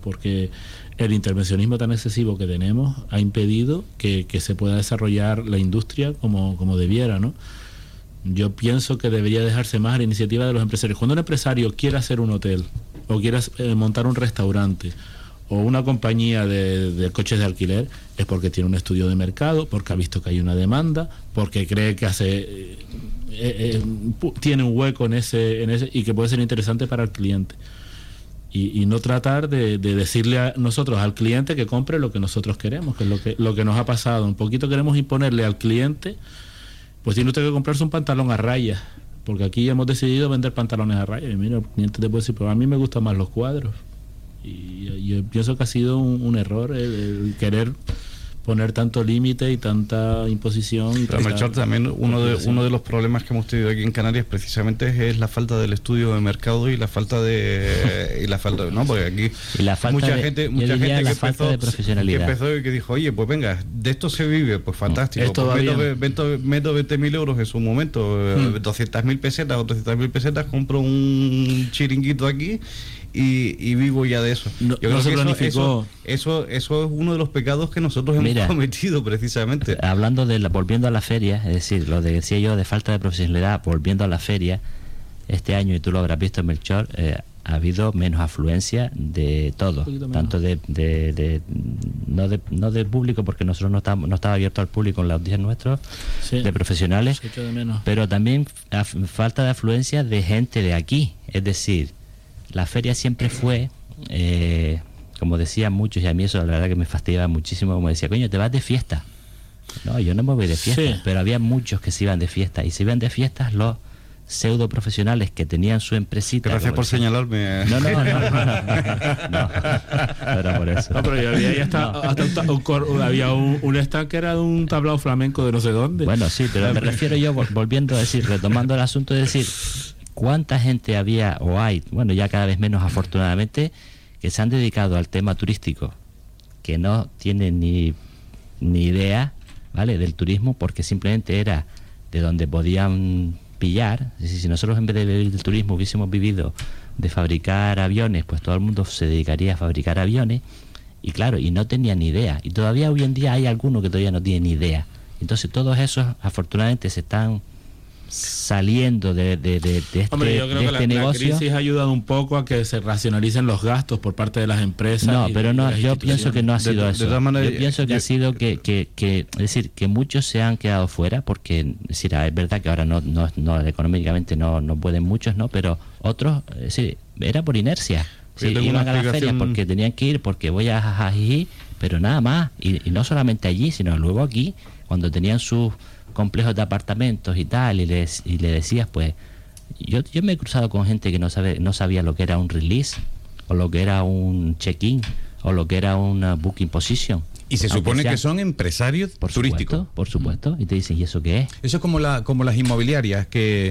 S5: porque el intervencionismo tan excesivo que tenemos ha impedido que, que se pueda desarrollar la industria como, como debiera, ¿no? Yo pienso que debería dejarse más a la iniciativa de los empresarios. Cuando un empresario quiere hacer un hotel o quiere eh, montar un restaurante o una compañía de, de coches de alquiler, es porque tiene un estudio de mercado, porque ha visto que hay una demanda, porque cree que hace eh, eh, tiene un hueco en ese, en ese y que puede ser interesante para el cliente. Y, y no tratar de, de decirle a nosotros al cliente que compre lo que nosotros queremos, que es lo que, lo que nos ha pasado. Un poquito queremos imponerle al cliente, pues tiene usted que comprarse un pantalón a rayas, porque aquí hemos decidido vender pantalones a rayas. Y mira, el cliente te puede decir, pero a mí me gustan más los cuadros. Y yo pienso que ha sido un, un error el, el querer poner tanto límite y tanta imposición. Y
S11: Pero Melchor, también uno de uno de los problemas que hemos tenido aquí en Canarias precisamente es, es la falta del estudio de mercado y la falta de y la falta no porque aquí
S4: y la falta
S11: mucha
S4: de,
S11: gente mucha gente
S4: la
S11: que
S4: falta
S11: empezó
S4: de profesionalidad.
S11: que empezó y que dijo, oye, pues venga, de esto se vive, pues fantástico,
S5: Esto
S11: pues
S5: va
S11: meto,
S5: bien.
S11: meto, meto veinte mil euros en su momento, hmm. doscientas mil pesetas o trescientas mil pesetas, compro un chiringuito aquí Y, y vivo ya de eso.
S5: No,
S11: Yo
S5: no
S11: creo
S5: se
S11: que
S5: planificó.
S11: Eso, eso, eso es uno de los pecados que nosotros hemos
S4: Mira,
S11: cometido precisamente.
S4: Hablando de la, volviendo a la feria, es decir, lo que decía yo de falta de profesionalidad, volviendo a la feria, este año, y tú lo habrás visto, Melchor, eh, ha habido menos afluencia de todo, tanto de, de, de no de no del público, porque nosotros no estamos no estaba abierto al público en los días nuestros, sí, de profesionales,
S5: de menos.
S4: Pero también a, falta de afluencia de gente de aquí, es decir, la feria siempre fue, eh, como decían muchos, y a mí eso la verdad que me fastidiaba muchísimo, como decía, coño, te vas de fiesta. No, yo no me voy de fiesta, sí, pero había muchos que se iban de fiesta, y se iban de fiestas los pseudo profesionales que tenían su empresita.
S11: Gracias por señalarme.
S4: No, no, no, no, no, no, no era por eso.
S5: No, pero yo había, ya está,
S4: no.
S5: hasta un, un, había un, un stand que era de un tablao flamenco de no sé dónde.
S4: Bueno, sí, pero me refiero yo, volviendo a decir, retomando el asunto, de decir, ¿cuánta gente había o hay, bueno, ya cada vez menos afortunadamente, que se han dedicado al tema turístico, que no tienen ni, ni idea, ¿vale?, del turismo, porque simplemente era de donde podían pillar? Es decir, si nosotros en vez de vivir del turismo hubiésemos vivido de fabricar aviones, pues todo el mundo se dedicaría a fabricar aviones, y claro, y no tenían ni idea, y todavía hoy en día hay algunos que todavía no tienen ni idea. Entonces todos esos afortunadamente se están saliendo de, de, de, de este,
S5: Hombre, yo creo
S4: de
S5: que
S4: este
S5: la,
S4: negocio.
S5: la crisis ha ayudado un poco a que se racionalicen los gastos por parte de las empresas.
S4: No,
S5: y,
S4: pero no,
S5: y
S4: yo pienso que no ha sido
S11: de,
S4: eso.
S11: de todas maneras,
S4: yo pienso que
S11: yo,
S4: ha sido que, que, que, es decir, que muchos se han quedado fuera, porque es decir, es verdad que ahora no, no, no económicamente no, no pueden muchos, no, pero otros, es decir, era por inercia. Sí, iban a las ferias porque tenían que ir, porque voy a Jajají, pero nada más. Y, y no solamente allí, sino luego aquí, cuando tenían sus complejos de apartamentos y tal, y les y le decías, pues, yo yo me he cruzado con gente que no sabe no sabía lo que era un release, o lo que era un check-in, o lo que era una booking position.
S3: Y se supone
S4: sea,
S3: que son empresarios
S4: por
S3: turísticos.
S4: Supuesto, por supuesto, y te dicen, ¿y eso qué es?
S3: Eso es como la como las inmobiliarias, que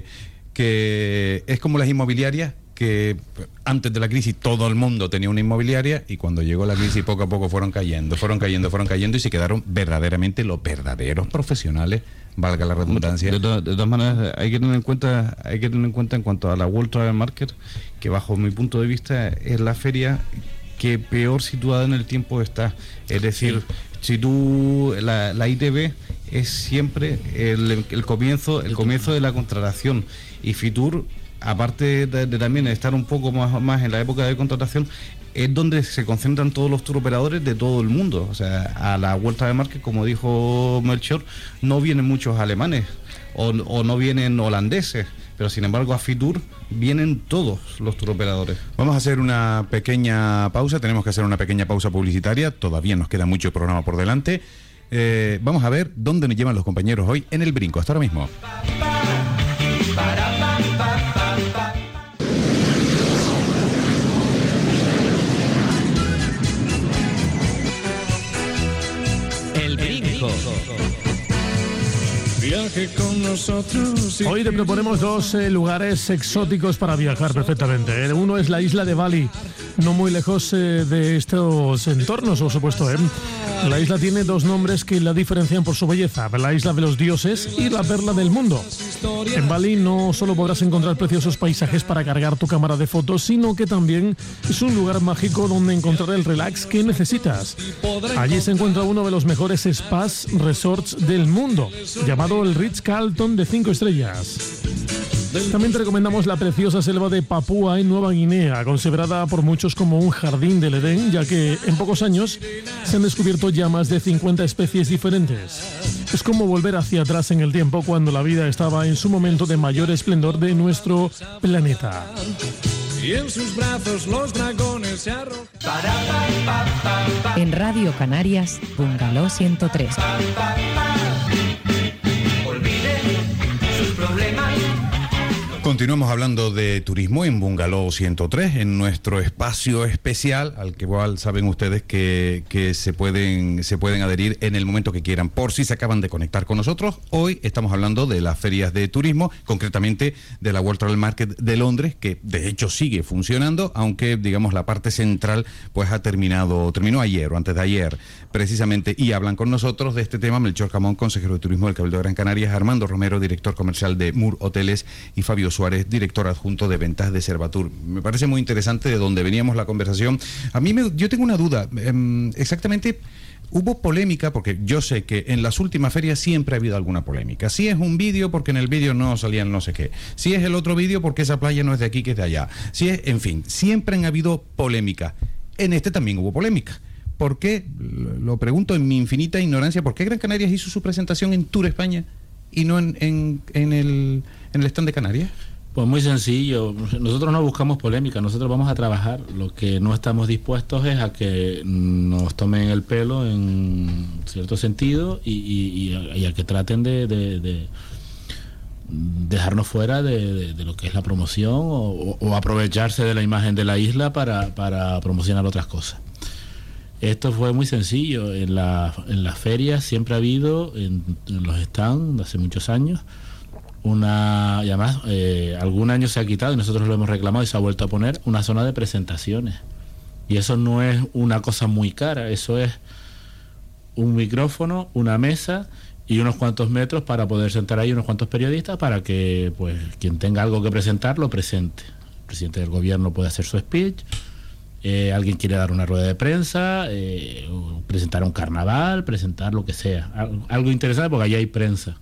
S3: que es como las inmobiliarias que antes de la crisis todo el mundo tenía una inmobiliaria, y cuando llegó la crisis poco a poco fueron cayendo, fueron cayendo, fueron cayendo y se quedaron verdaderamente los verdaderos profesionales, valga la redundancia.
S11: De, to de todas maneras, hay que tener en cuenta, hay que tener en cuenta en cuanto a la World Travel Market, que bajo mi punto de vista es la feria que peor situada en el tiempo está. Es decir, sí, si tú la, la I T B es siempre el, el comienzo, el comienzo de la contratación, y Fitur, aparte de, de también estar un poco más, más en la época de contratación, es donde se concentran todos los tour operadores de todo el mundo. O sea, a la World Travel Market, como dijo Melchor, no vienen muchos alemanes o, o no vienen holandeses, pero sin embargo a Fitur vienen todos los tour operadores.
S3: Vamos a hacer una pequeña pausa, tenemos que hacer una pequeña pausa publicitaria, todavía nos queda mucho programa por delante. Eh, vamos a ver dónde nos llevan los compañeros hoy en El Brinco. Hasta ahora mismo.
S6: Viaje con nosotros. Hoy te proponemos dos eh, lugares exóticos para viajar perfectamente. ¿eh? Uno es la isla de Bali, no muy lejos eh, de estos entornos, por supuesto. ¿eh? La isla tiene dos nombres que la diferencian por su belleza: la isla de los dioses y la perla del mundo. En Bali no solo podrás encontrar preciosos paisajes para cargar tu cámara de fotos, sino que también es un lugar mágico donde encontrar el relax que necesitas. Allí se encuentra uno de los mejores spas resorts del mundo, llamado el Ritz-Carlton de cinco estrellas. También te recomendamos la preciosa selva de Papúa en Nueva Guinea, considerada por muchos como un jardín del Edén, ya que en pocos años se han descubierto ya más de cincuenta especies diferentes. Es como volver hacia atrás en el tiempo, cuando la vida estaba en su momento de mayor esplendor de nuestro planeta.
S12: Y en sus brazos los dragones se arrojan.
S1: En Radio Canarias, Bungalow ciento tres.
S2: Olvide sus problemas.
S3: Continuamos hablando de turismo en Bungalow ciento tres, en nuestro espacio especial, al que igual saben ustedes que, que se pueden, se pueden adherir en el momento que quieran. Por si se acaban de conectar con nosotros, hoy estamos hablando de las ferias de turismo, concretamente de la World Travel Market de Londres, que de hecho sigue funcionando, aunque digamos la parte central pues ha terminado, terminó ayer o antes de ayer precisamente, y hablan con nosotros de este tema Melchor Camón, consejero de turismo del Cabildo de Gran Canarias, Armando Romero, director comercial de Mur Hoteles, y Fabio Suárez, director adjunto de ventas de Servatur. Me parece muy interesante de donde veníamos la conversación. A mí me, yo tengo una duda, eh, exactamente, hubo polémica, porque yo sé que en las últimas ferias siempre ha habido alguna polémica. Si es un vídeo, porque en el vídeo no salían no sé qué. Si es el otro vídeo, porque esa playa no es de aquí, que es de allá. Si es, en fin, siempre han habido polémica. En este también hubo polémica. ¿Por qué? Lo pregunto en mi infinita ignorancia. ¿Por qué Gran Canarias hizo su presentación en Tour España y no en, en, en, el, en el stand de Canarias?
S5: Pues muy sencillo, nosotros no buscamos polémica, nosotros vamos a trabajar. Lo que no estamos dispuestos es a que nos tomen el pelo en cierto sentido y, y, y a que traten de, de, de dejarnos fuera de, de, de lo que es la promoción o, o aprovecharse de la imagen de la isla para, para promocionar otras cosas. Esto fue muy sencillo. En la, en las ferias siempre ha habido, en, en los stands, hace muchos años, una, y además eh, algún año se ha quitado y nosotros lo hemos reclamado y se ha vuelto a poner, una zona de presentaciones. Y eso no es una cosa muy cara, eso es un micrófono, una mesa y unos cuantos metros para poder sentar ahí unos cuantos periodistas para que pues quien tenga algo que presentar lo presente. El presidente del gobierno puede hacer su speech, eh, alguien quiere dar una rueda de prensa, eh, presentar un carnaval, presentar lo que sea, algo, algo interesante, porque allí hay prensa.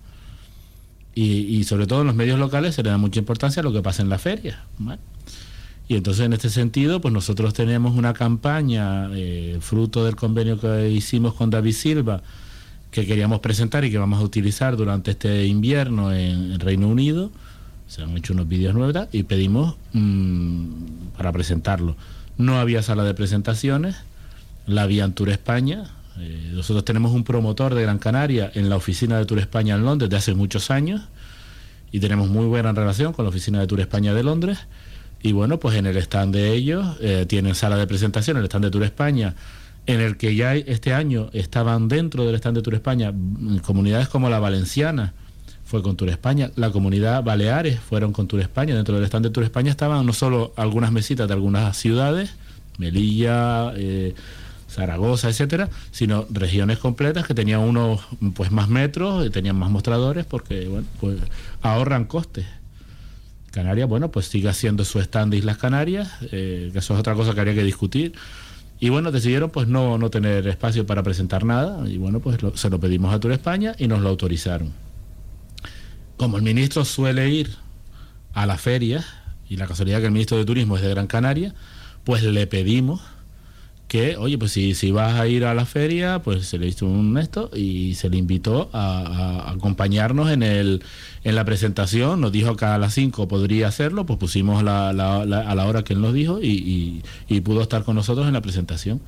S5: Y, y sobre todo en los medios locales se le da mucha importancia a lo que pasa en la feria, ¿vale? Y entonces en este sentido pues nosotros tenemos una campaña eh, fruto del convenio que hicimos con David Silva, que queríamos presentar y que vamos a utilizar durante este invierno en, en Reino Unido. Se han hecho unos vídeos nuevos y pedimos mmm, para presentarlo. No había sala de presentaciones, la había en Tour España. Eh, nosotros tenemos un promotor de Gran Canaria en la oficina de Tour España en Londres desde hace muchos años y tenemos muy buena relación con la oficina de Tour España de Londres. Y bueno, pues en el stand de ellos eh, tienen sala de presentación, el stand de Tour España, en el que ya este año estaban dentro del stand de Tour España comunidades como la Valenciana, fue con Tour España, la comunidad Baleares fueron con Tour España. Dentro del stand de Tour España estaban no solo algunas mesitas de algunas ciudades, Melilla, eh, Zaragoza, etcétera, sino regiones completas que tenían unos pues más metros y tenían más mostradores porque bueno, pues ahorran costes. Canarias, bueno, pues sigue haciendo su stand de Islas Canarias, eh, que eso es otra cosa que habría que discutir. Y bueno, decidieron pues no, no tener espacio para presentar nada y bueno, pues lo, se lo pedimos a Tour España y nos lo autorizaron. Como el ministro suele ir a la feria, y la casualidad que el ministro de Turismo es de Gran Canaria, pues le pedimos que, oye, pues si, si vas a ir a la feria, pues se le hizo un esto y se le invitó a, a acompañarnos en el en la presentación. Nos dijo que a las cinco podría hacerlo, pues pusimos la, la, la, a la hora que él nos dijo y, y, y pudo estar con nosotros en la presentación.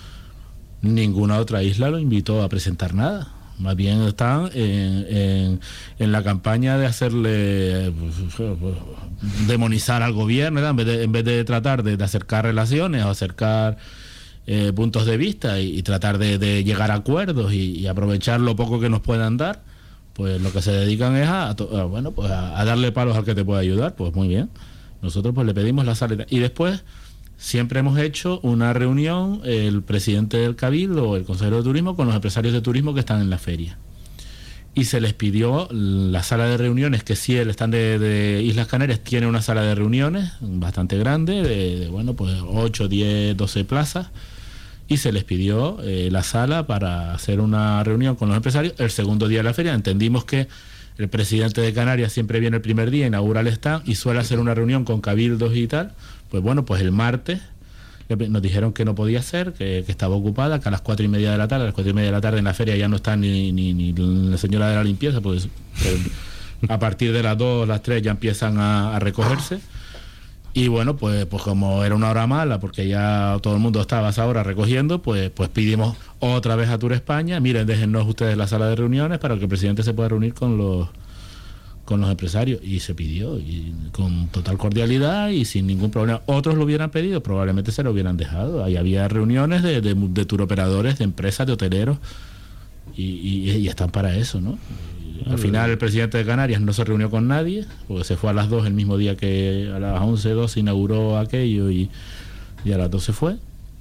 S5: Ninguna otra isla lo invitó a presentar nada. Más bien están en, en, en la campaña de hacerle pues, demonizar al gobierno, ¿verdad? En vez de, en vez de tratar de, de acercar relaciones o acercar eh, puntos de vista y, y tratar de, de llegar a acuerdos y, y aprovechar lo poco que nos puedan dar, pues lo que se dedican es a, a bueno pues a, a darle palos al que te pueda ayudar. Pues muy bien, nosotros pues le pedimos la sala y después siempre hemos hecho una reunión, el presidente del Cabildo o el consejero de turismo, con los empresarios de turismo que están en la feria. Y se les pidió la sala de reuniones, que sí, el stand de, de Islas Canarias tiene una sala de reuniones bastante grande, de, de bueno, pues ocho, diez, doce plazas, y se les pidió eh, la sala para hacer una reunión con los empresarios el segundo día de la feria. Entendimos que el presidente de Canarias siempre viene el primer día, inaugura el stand y suele hacer una reunión con cabildos y tal. Pues bueno, pues el martes nos dijeron que no podía ser, que, que estaba ocupada, que a las cuatro y media de la tarde, a las cuatro y media de la tarde en la feria ya no está ni, ni, ni la señora de la limpieza, pues a partir de las dos, las tres ya empiezan a, a recogerse. Y bueno, pues, pues como era una hora mala, porque ya todo el mundo estaba a esa hora recogiendo, pues, pues pedimos otra vez a Tour España, miren, déjennos ustedes la sala de reuniones para que el presidente se pueda reunir con los con los empresarios, y se pidió y con total cordialidad y sin ningún problema. Otros lo hubieran pedido, probablemente se lo hubieran dejado. Ahí había reuniones de, de, de turoperadores, de empresas, de hoteleros, y, y, y están para eso, ¿no? Al final el presidente de Canarias no se reunió con nadie, porque se fue a las dos el mismo día que a las once, doce inauguró aquello, y, y a las dos se fue.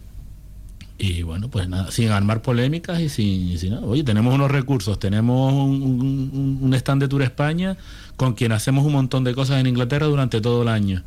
S5: Y bueno, pues nada, sin armar polémicas y sin, sin nada. Oye, tenemos unos recursos, tenemos un, un, un stand de Tour España con quien hacemos un montón de cosas en Inglaterra durante todo el año.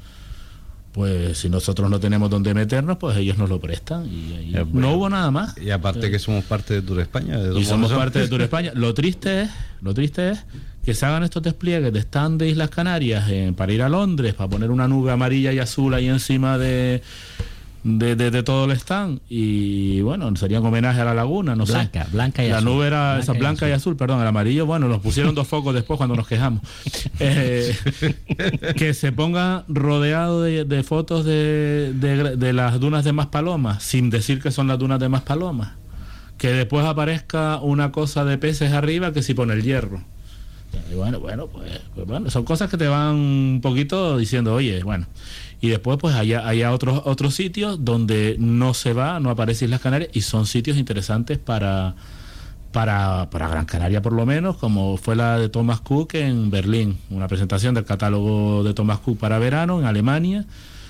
S5: Pues si nosotros no tenemos dónde meternos, pues ellos nos lo prestan. Y, y ya, bueno, no hubo nada más.
S11: Y aparte que somos parte de Tour España. De
S5: y somos parte de Tour España. Lo triste es, lo triste es que se hagan estos despliegues de stand de Islas Canarias eh, para ir a Londres, para poner una nube amarilla y azul ahí encima de... De, de, de todo el stand, y bueno, serían homenaje a la laguna, no
S4: blanca,
S5: sé.
S4: Blanca y
S5: la
S4: azul.
S5: nube era
S4: blanca
S5: esa blanca y azul. y azul, perdón, el amarillo, bueno, nos pusieron dos focos después cuando nos quejamos. Eh, que se ponga rodeado de, de fotos de, de, de las dunas de Maspalomas, sin decir que son las dunas de Maspalomas. Que después aparezca una cosa de peces arriba que si pone el hierro. Y bueno, bueno, pues, pues bueno, son cosas que te van un poquito diciendo, oye, bueno. Y después pues hay, hay otros otros sitios donde no se va, no aparece Islas Canarias, y son sitios interesantes para, para, para Gran Canaria por lo menos, como fue la de Thomas Cook en Berlín, una presentación del catálogo de Thomas Cook para verano en Alemania,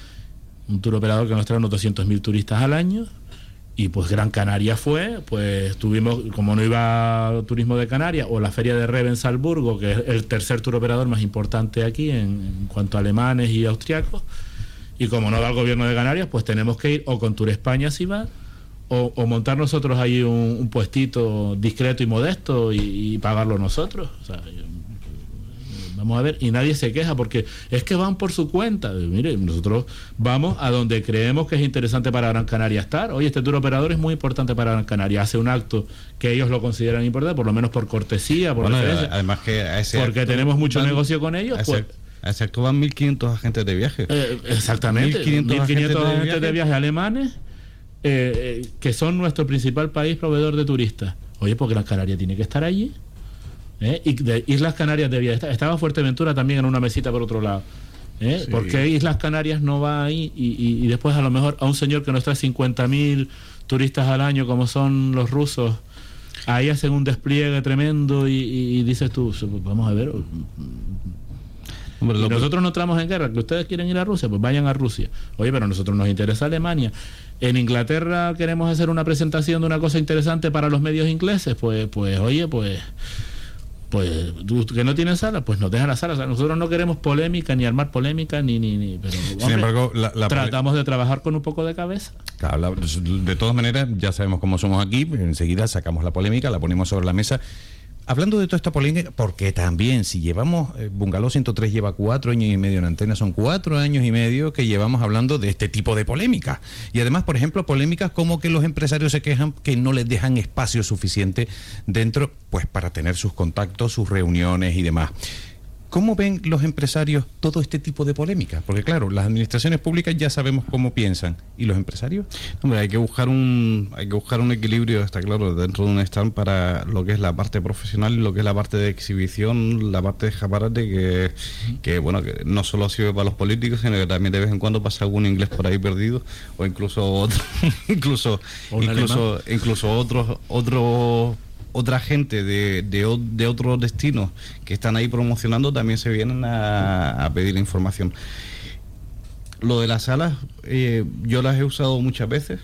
S5: un tour operador que nos trae unos doscientos mil turistas al año. Y pues Gran Canaria fue, pues tuvimos, como no iba Turismo de Canarias, o la feria de Reven Salzburgo, que es el tercer tour operador más importante aquí en, en cuanto a alemanes y austriacos, y como no va el gobierno de Canarias, pues tenemos que ir o con Tour España si va, o, o montar nosotros ahí un, un puestito discreto y modesto y, y pagarlo nosotros. O sea, yo, vamos a ver, y nadie se queja porque es que van por su cuenta. Mire, nosotros vamos a donde creemos que es interesante para Gran Canaria estar. Oye, este tour operador es muy importante para Gran Canaria, hace un acto que ellos lo consideran importante, por lo menos por cortesía, por
S11: bueno,
S5: referencia,
S11: además que a ese
S5: porque
S11: acto
S5: tenemos mucho
S11: van,
S5: negocio con ellos.
S11: A
S5: pues,
S11: a ese acto van mil quinientos agentes de viaje.
S5: Eh, exactamente, mil quinientos agentes de viaje, agentes de viaje alemanes, eh, eh, que son nuestro principal país proveedor de turistas. Oye, pues Gran Canaria tiene que estar allí. ¿Eh? Y de Islas Canarias debía estar. Estaba Fuerteventura también en una mesita por otro lado. ¿Eh? Sí. ¿Por qué Islas Canarias no va ahí? Y, y, y después a lo mejor a un señor que nos trae cincuenta mil turistas al año, como son los rusos, ahí hacen un despliegue tremendo y, y, y dices tú, vamos a ver. Hombre, y nosotros no entramos en guerra, que ustedes quieren ir a Rusia, pues vayan a Rusia. Oye, pero a nosotros nos interesa Alemania. En Inglaterra queremos hacer una presentación de una cosa interesante para los medios ingleses, pues, pues oye, pues... Pues que no tienen sala, pues nos dejan la sala. O sea, nosotros no queremos polémica, ni armar polémica, ni... ni, ni pero, hombre,
S3: sin embargo, la, la
S5: tratamos de trabajar con un poco de cabeza.
S3: Claro, la, de todas maneras, ya sabemos cómo somos aquí, enseguida sacamos la polémica, la ponemos sobre la mesa. Hablando de toda esta polémica, porque también si llevamos, eh, Bungalow ciento tres lleva cuatro años y medio en antena, son cuatro años y medio que llevamos hablando de este tipo de polémicas. Y además, por ejemplo, polémicas como que los empresarios se quejan que no les dejan espacio suficiente dentro, pues para tener sus contactos, sus reuniones y demás. ¿Cómo ven los empresarios todo este tipo de polémicas? Porque claro, las administraciones públicas ya sabemos cómo piensan. ¿Y los empresarios?
S11: Hombre, hay que buscar un hay que buscar un equilibrio, está claro, dentro de un stand para lo que es la parte profesional y lo que es la parte de exhibición, la parte de escaparate, que, que bueno, que no solo sirve para los políticos, sino que también de vez en cuando pasa algún inglés por ahí perdido, o incluso otro, incluso, incluso, incluso otros otros otra gente de, de, de otros destinos que están ahí promocionando también se vienen a, a pedir información. lo de las salas, eh, yo las he usado muchas veces.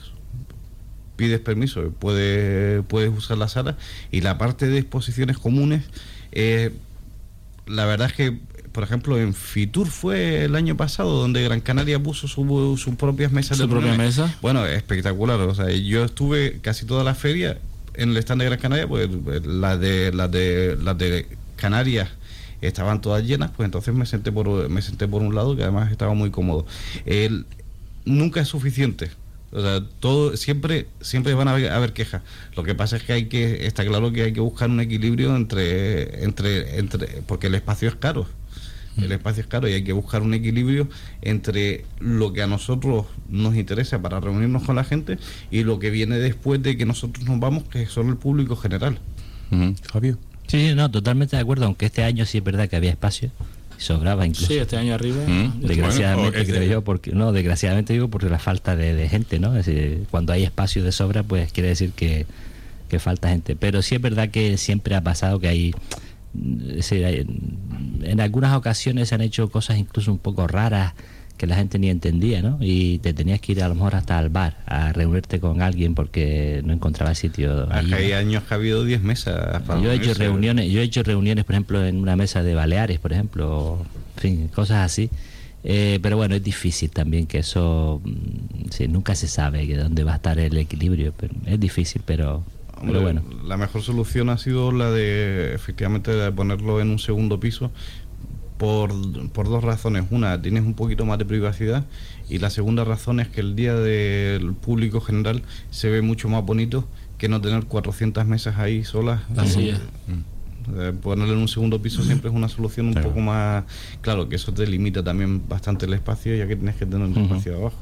S11: Pides permiso, puedes, puedes usar la sala. Y la parte de exposiciones comunes, eh, la verdad es que, por ejemplo, en Fitur fue el año pasado, donde Gran Canaria puso su, sus propias mesas
S5: ¿Su
S11: de
S5: propia
S11: reuniones.
S5: mesa?
S11: Bueno, espectacular. O sea, yo estuve casi toda la feria en el stand de Gran Canaria, pues las de, las de, las de Canarias estaban todas llenas, pues entonces me senté por, me senté por un lado, que además estaba muy cómodo. El, nunca es suficiente. O sea, todo, siempre, siempre van a haber, a haber quejas. Lo que pasa es que hay que, está claro que hay que buscar un equilibrio entre, entre, entre, porque el espacio es caro. El espacio es caro y hay que buscar un equilibrio entre lo que a nosotros nos interesa para reunirnos con la gente y lo que viene después de que nosotros nos vamos, que es solo el público general.
S3: Uh-huh. Fabio.
S4: Sí, sí, no, totalmente de acuerdo, aunque este año sí es verdad que había espacio. Sobraba incluso.
S5: Sí, este año arriba.
S4: ¿Mm? Desgraciadamente,
S3: bueno,
S4: creo
S3: este...
S4: yo, porque no, desgraciadamente digo porque la falta de, de gente, ¿no? Es decir, cuando hay espacio de sobra, pues quiere decir que, que falta gente. Pero sí es verdad que siempre ha pasado que hay, es decir, hay, en algunas ocasiones se han hecho cosas incluso un poco raras que la gente ni entendía, ¿no? Y te tenías que ir a lo mejor hasta al bar a reunirte con alguien porque no encontraba sitio.
S11: Acá hay años que ha habido diez mesas. Para
S4: yo he hecho
S11: reunirse.
S4: reuniones, yo he hecho reuniones, por ejemplo, en una mesa de Baleares, por ejemplo, en fin, cosas así. Eh, pero bueno, es difícil también que eso, sí, nunca se sabe que dónde va a estar el equilibrio. Pero es difícil, pero,
S11: Hombre,
S4: pero bueno.
S11: La mejor solución ha sido la de, efectivamente, de ponerlo en un segundo piso. Por, por dos razones. Una, tienes un poquito más de privacidad, y la segunda razón es que el día del público general se ve mucho más bonito que no tener cuatrocientas mesas ahí solas.
S5: Así es.
S11: Eh, Ponerlo en un segundo piso siempre es una solución un
S3: Claro.
S11: poco más... Claro, que eso te limita también bastante el espacio, ya que tienes que tener un
S4: Uh-huh.
S11: espacio abajo.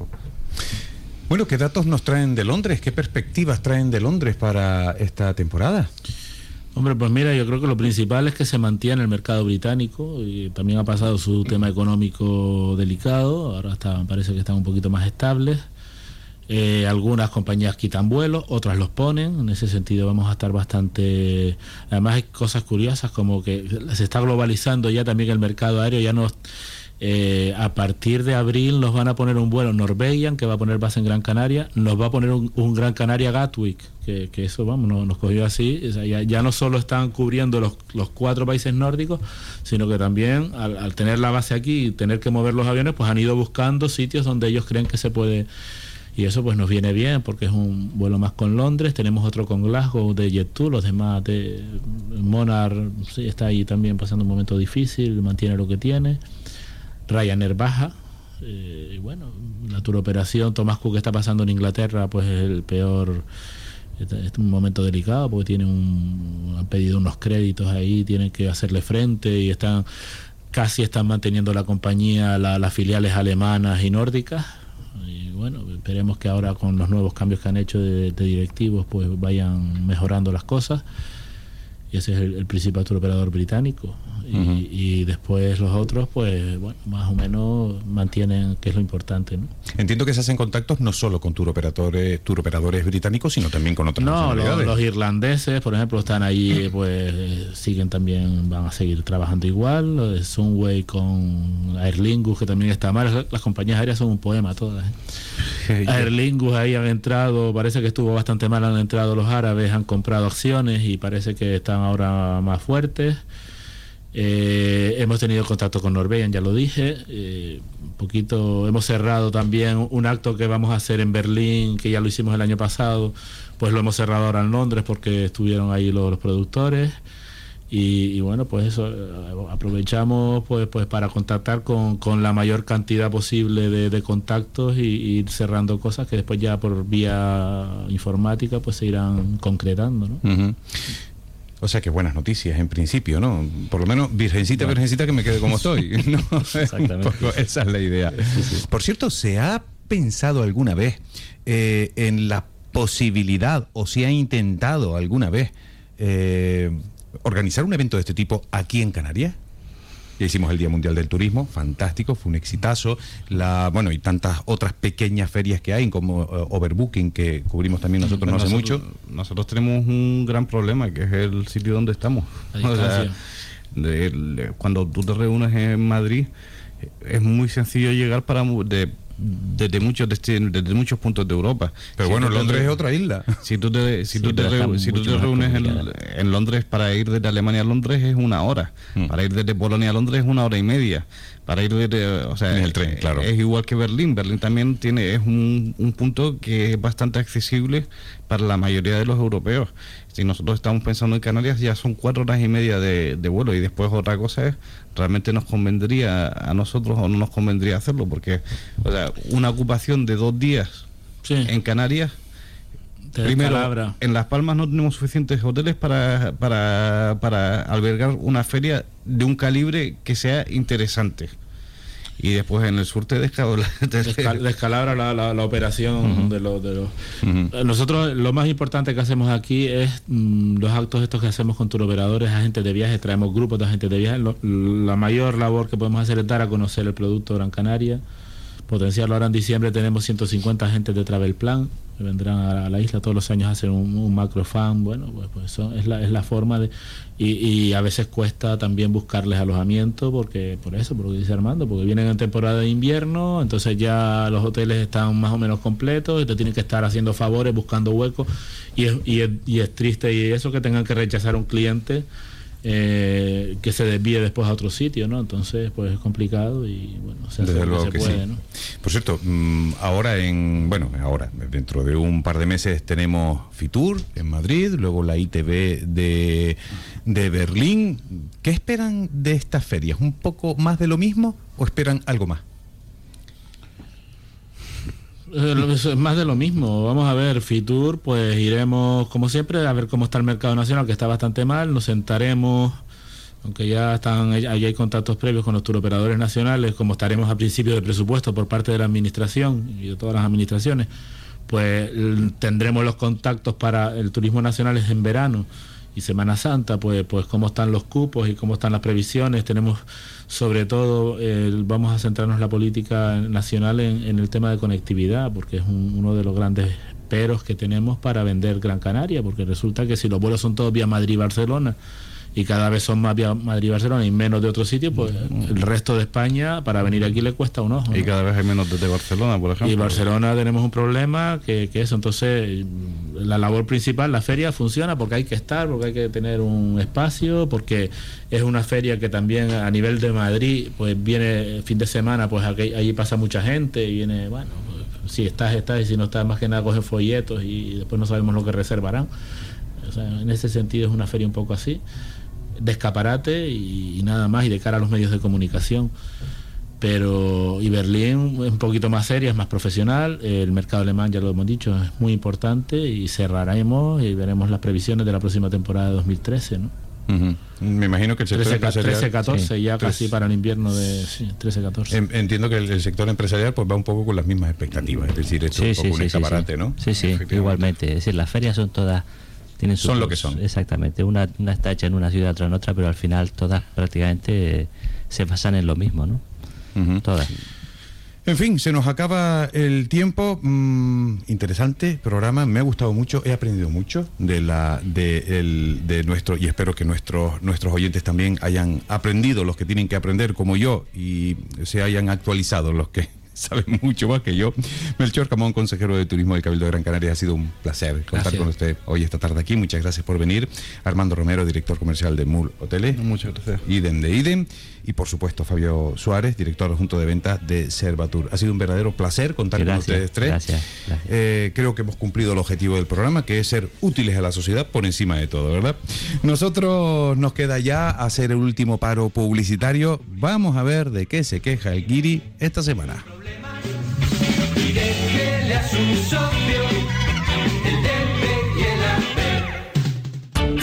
S3: Bueno, ¿qué datos nos traen de Londres? ¿Qué perspectivas traen de Londres para esta temporada?
S5: Hombre, pues mira, yo creo que lo principal es que se mantiene el mercado británico, y también ha pasado su tema económico delicado, ahora está, parece que están un poquito más estables. Eh, algunas compañías quitan vuelos, otras los ponen, en ese sentido vamos a estar bastante... Además hay cosas curiosas como que se está globalizando ya también el mercado aéreo, ya no... Eh, a partir de abril nos van a poner un vuelo Norwegian, que va a poner base en Gran Canaria, nos va a poner un, un Gran Canaria Gatwick, que, que eso, vamos, nos, nos cogió así. O sea, ya, ya no solo están cubriendo los, los cuatro países nórdicos, sino que también al, al tener la base aquí y tener que mover los aviones, pues han ido buscando sitios donde ellos creen que se puede, y eso pues nos viene bien porque es un vuelo más con Londres. Tenemos otro con Glasgow de JetTwo, los demás de Monarch, sí, está ahí también pasando un momento difícil, mantiene lo que tiene. Ryanair baja, eh, y bueno, la turoperación Thomas Cook está pasando en Inglaterra, pues es el peor, es un momento delicado porque tiene un, han pedido unos créditos ahí, tienen que hacerle frente y están casi están manteniendo la compañía, la, las filiales alemanas y nórdicas. Y bueno, esperemos que ahora con los nuevos cambios que han hecho de, de directivos pues vayan mejorando las cosas. Y ese es el, el principal turoperador británico. Y, uh-huh. y después los otros, pues, bueno, más o menos mantienen, que es lo importante, ¿no?
S3: Entiendo que se hacen contactos no solo con turoperadores, turoperadores británicos, sino también con otras
S5: no,
S3: nacionalidades.
S5: Los, los irlandeses, por ejemplo, están ahí, pues, siguen también, van a seguir trabajando igual. Lo de Sunway con Aer Lingus, que también está mal. Las compañías aéreas son un poema todas, ¿eh? Aer Lingus ahí han entrado, parece que estuvo bastante mal, han entrado los árabes, han comprado acciones y parece que están ahora más fuertes. Eh, hemos tenido contacto con Norwegian, ya lo dije, eh, un poquito, hemos cerrado también un acto que vamos a hacer en Berlín, que ya lo hicimos el año pasado, pues lo hemos cerrado ahora en Londres porque estuvieron ahí los, los productores. Y, y bueno, pues eso, aprovechamos pues pues para contactar con, con la mayor cantidad posible de, de contactos y, y ir cerrando cosas que después ya por vía informática pues se irán concretando, ¿no?
S3: Uh-huh. O sea que buenas noticias en principio, ¿no? Por lo menos virgencita, bueno. virgencita que me quede como estoy, ¿no?
S4: Exactamente.
S3: Poco, esa es la idea.
S4: Sí, sí.
S3: Por cierto, ¿se ha pensado alguna vez eh, en la posibilidad, o se ha intentado alguna vez eh, organizar un evento de este tipo aquí en Canarias? Ya hicimos el Día Mundial del Turismo, fantástico, fue un exitazo. La, bueno, y tantas otras pequeñas ferias que hay, como uh, Overbooking, que cubrimos también nosotros no hace
S11: nosotros,
S3: mucho.
S11: Nosotros tenemos un gran problema, que es el sitio donde estamos. O sea, de, de, cuando tú te reúnes en Madrid, es muy sencillo llegar para de desde muchos destinos, desde muchos puntos de Europa.
S3: Pero
S11: si
S3: bueno, Londres
S11: te,
S3: es otra isla.
S11: Si tú te, si
S4: Sí,
S11: tú te,
S4: pero
S11: si tú
S4: mucho
S11: te
S4: más
S11: reúnes en,
S4: complicada.
S11: en Londres, para ir desde Alemania a Londres es una hora.
S3: Mm.
S11: Para ir desde Polonia a Londres es una hora y media. Para ir desde, o sea,
S3: En el tren, claro.
S11: Es igual que Berlín. Berlín también tiene es un, un punto que es bastante accesible para la mayoría de los europeos. Si nosotros estamos pensando en Canarias, ya son cuatro horas y media de, de vuelo. Y después otra cosa es, ¿realmente nos convendría a nosotros o no nos convendría hacerlo? Porque, o sea, una ocupación de dos días
S5: Sí.
S11: en Canarias,
S5: Te
S11: primero,
S5: descalabra.
S11: en Las Palmas no tenemos suficientes hoteles para, para, para albergar una feria de un calibre que sea interesante. Y después en el sur te descalabra, te
S5: Descal- descalabra la, la, la operación
S11: Ujú.
S5: de los de los
S11: Ujú.
S5: nosotros lo más importante que hacemos aquí es mm, los actos estos que hacemos con turoperadores, agentes de viajes, traemos grupos de agentes de viajes. Lo- la mayor labor que podemos hacer es dar a conocer el producto Gran Canaria, potenciarlo. Ahora en diciembre tenemos ciento cincuenta agentes de Travel Plan que vendrán a, a la isla todos los años a hacer un, un macro fan. Bueno, pues, pues eso es la, es la forma de y, y a veces cuesta también buscarles alojamiento porque por eso, por lo que dice Armando, porque vienen en temporada de invierno, entonces ya los hoteles están más o menos completos y te tienen que estar haciendo favores, buscando huecos y es, y es, y es triste y eso que tengan que rechazar un cliente eh, que se desvíe después a otro sitio, ¿no? Entonces pues es complicado y bueno, se hace
S3: Desde
S5: lo
S3: luego
S5: que
S3: que
S5: se puede,
S3: sí.
S5: ¿no?
S3: Por cierto, mm, ahora en, bueno, ahora, dentro de un par de meses tenemos Fitur en Madrid, luego la I T B de, de Berlín. ¿Qué esperan de estas ferias? ¿Un poco más de lo mismo o esperan algo más?
S5: Eh, lo- Es más de lo mismo. Vamos a ver, Fitur, pues iremos, como siempre, a ver cómo está el mercado nacional, que está bastante mal. Nos sentaremos, aunque ya están, ahí hay contactos previos con los turoperadores nacionales, como estaremos a principio de presupuesto por parte de la administración y de todas las administraciones, pues l- tendremos los contactos para el turismo nacional es en verano y Semana Santa, pues, pues cómo están los cupos y cómo están las previsiones. Tenemos sobre todo, eh, vamos a centrarnos la política nacional en, en el tema de conectividad, porque es un- uno de los grandes peros que tenemos para vender Gran Canaria, porque resulta que si los vuelos son todos vía Madrid-Barcelona y cada vez son más vía Madrid-Barcelona y menos de otros sitios, pues el resto de España para venir aquí le cuesta un ojo,
S11: Y
S5: ¿no?
S11: cada vez hay menos desde Barcelona, por ejemplo.
S5: Y Barcelona tenemos un problema que, que eso, entonces la labor principal, la feria funciona porque hay que estar, porque hay que tener un espacio, porque es una feria que también a nivel de Madrid, pues viene fin de semana, pues aquí, allí pasa mucha gente y viene, bueno, pues, si estás, estás, y si no estás, más que nada cogen folletos y después no sabemos lo que reservarán. O sea, en ese sentido es una feria un poco así, de escaparate y, y nada más, y de cara a los medios de comunicación. Pero y Berlín es un poquito más seria, es más profesional. El mercado alemán, ya lo hemos dicho, es muy importante y cerraremos y veremos las previsiones de la próxima temporada de dos mil trece, ¿no?
S3: Ujú. Me imagino que el sector empresarial...
S5: trece catorce,
S3: Sí.
S5: ya
S3: Tres-
S5: casi para el invierno de sí, trece catorce.
S3: En- Entiendo que el, el sector empresarial pues va un poco con las mismas expectativas, es decir, esto
S4: Sí,
S3: es un
S4: sí,
S3: poco un
S4: sí, sí,
S3: escaparate,
S4: sí.
S3: ¿no?
S4: Sí, sí,
S3: Efectivamente.
S4: igualmente. Es decir, las ferias son todas... Tienen sus-
S3: Son lo que son.
S4: Exactamente. Una, una está hecha en una ciudad, otra en otra, pero al final todas prácticamente eh, se basan en lo mismo, ¿no?
S3: Ujú.
S4: Todas.
S3: En fin, se nos acaba el tiempo. Mm, interesante programa, me ha gustado mucho, he aprendido mucho de la de, el, de nuestro, y espero que nuestros nuestros oyentes también hayan aprendido, los que tienen que aprender como yo, y se hayan actualizado los que saben mucho más que yo. Melchor Camón, consejero de Turismo del Cabildo de Gran Canaria, ha sido un placer contar
S5: Gracias.
S3: con usted hoy esta tarde aquí. Muchas gracias por venir. Armando Romero, director comercial de Mul Hoteles.
S11: Muchas gracias.
S3: Idem de Idem. Y por supuesto Fabio Suárez, director adjunto de ventas de Servatur. Ha sido un verdadero placer contar
S4: Gracias,
S3: con ustedes tres.
S4: gracias, gracias.
S3: Eh, creo que hemos cumplido el objetivo del programa, que es ser útiles a la sociedad por encima de todo, ¿verdad? Nosotros nos queda ya hacer el último paro publicitario. Vamos a ver de qué se queja el guiri esta semana.
S2: Y déjele a su socio el debe y el haber.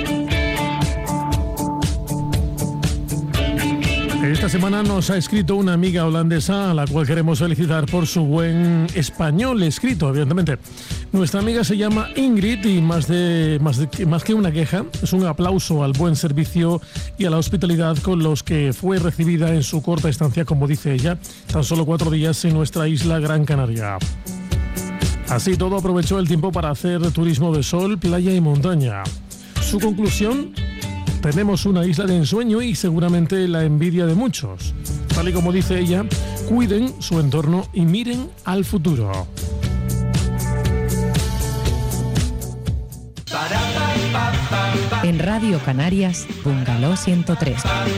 S6: Esta semana nos ha escrito una amiga holandesa a la cual queremos felicitar por su buen español escrito, evidentemente. Nuestra amiga se llama Ingrid y más, de, más, de, más que una queja, es un aplauso al buen servicio y a la hospitalidad con los que fue recibida en su corta estancia, como dice ella, tan solo cuatro días en nuestra isla Gran Canaria. Así todo, aprovechó el tiempo para hacer turismo de sol, playa y montaña. Su conclusión: tenemos una isla de ensueño y seguramente la envidia de muchos. Tal y como dice ella, cuiden su entorno y miren al futuro.
S1: En Radio Canarias, Bungalow ciento tres.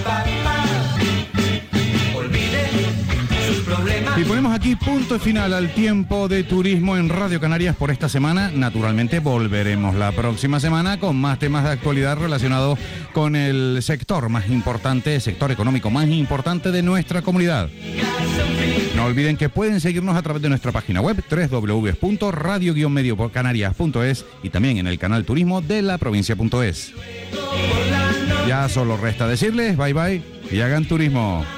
S3: Y ponemos aquí punto final al tiempo de turismo en Radio Canarias por esta semana. Naturalmente volveremos la próxima semana con más temas de actualidad relacionados con el sector más importante, sector económico más importante de nuestra comunidad. No olviden que pueden seguirnos a través de nuestra página web doble u doble u doble u punto radio guion medio canarias punto es y también en el canal turismo de la provincia punto es. Ya solo resta decirles bye bye y hagan turismo.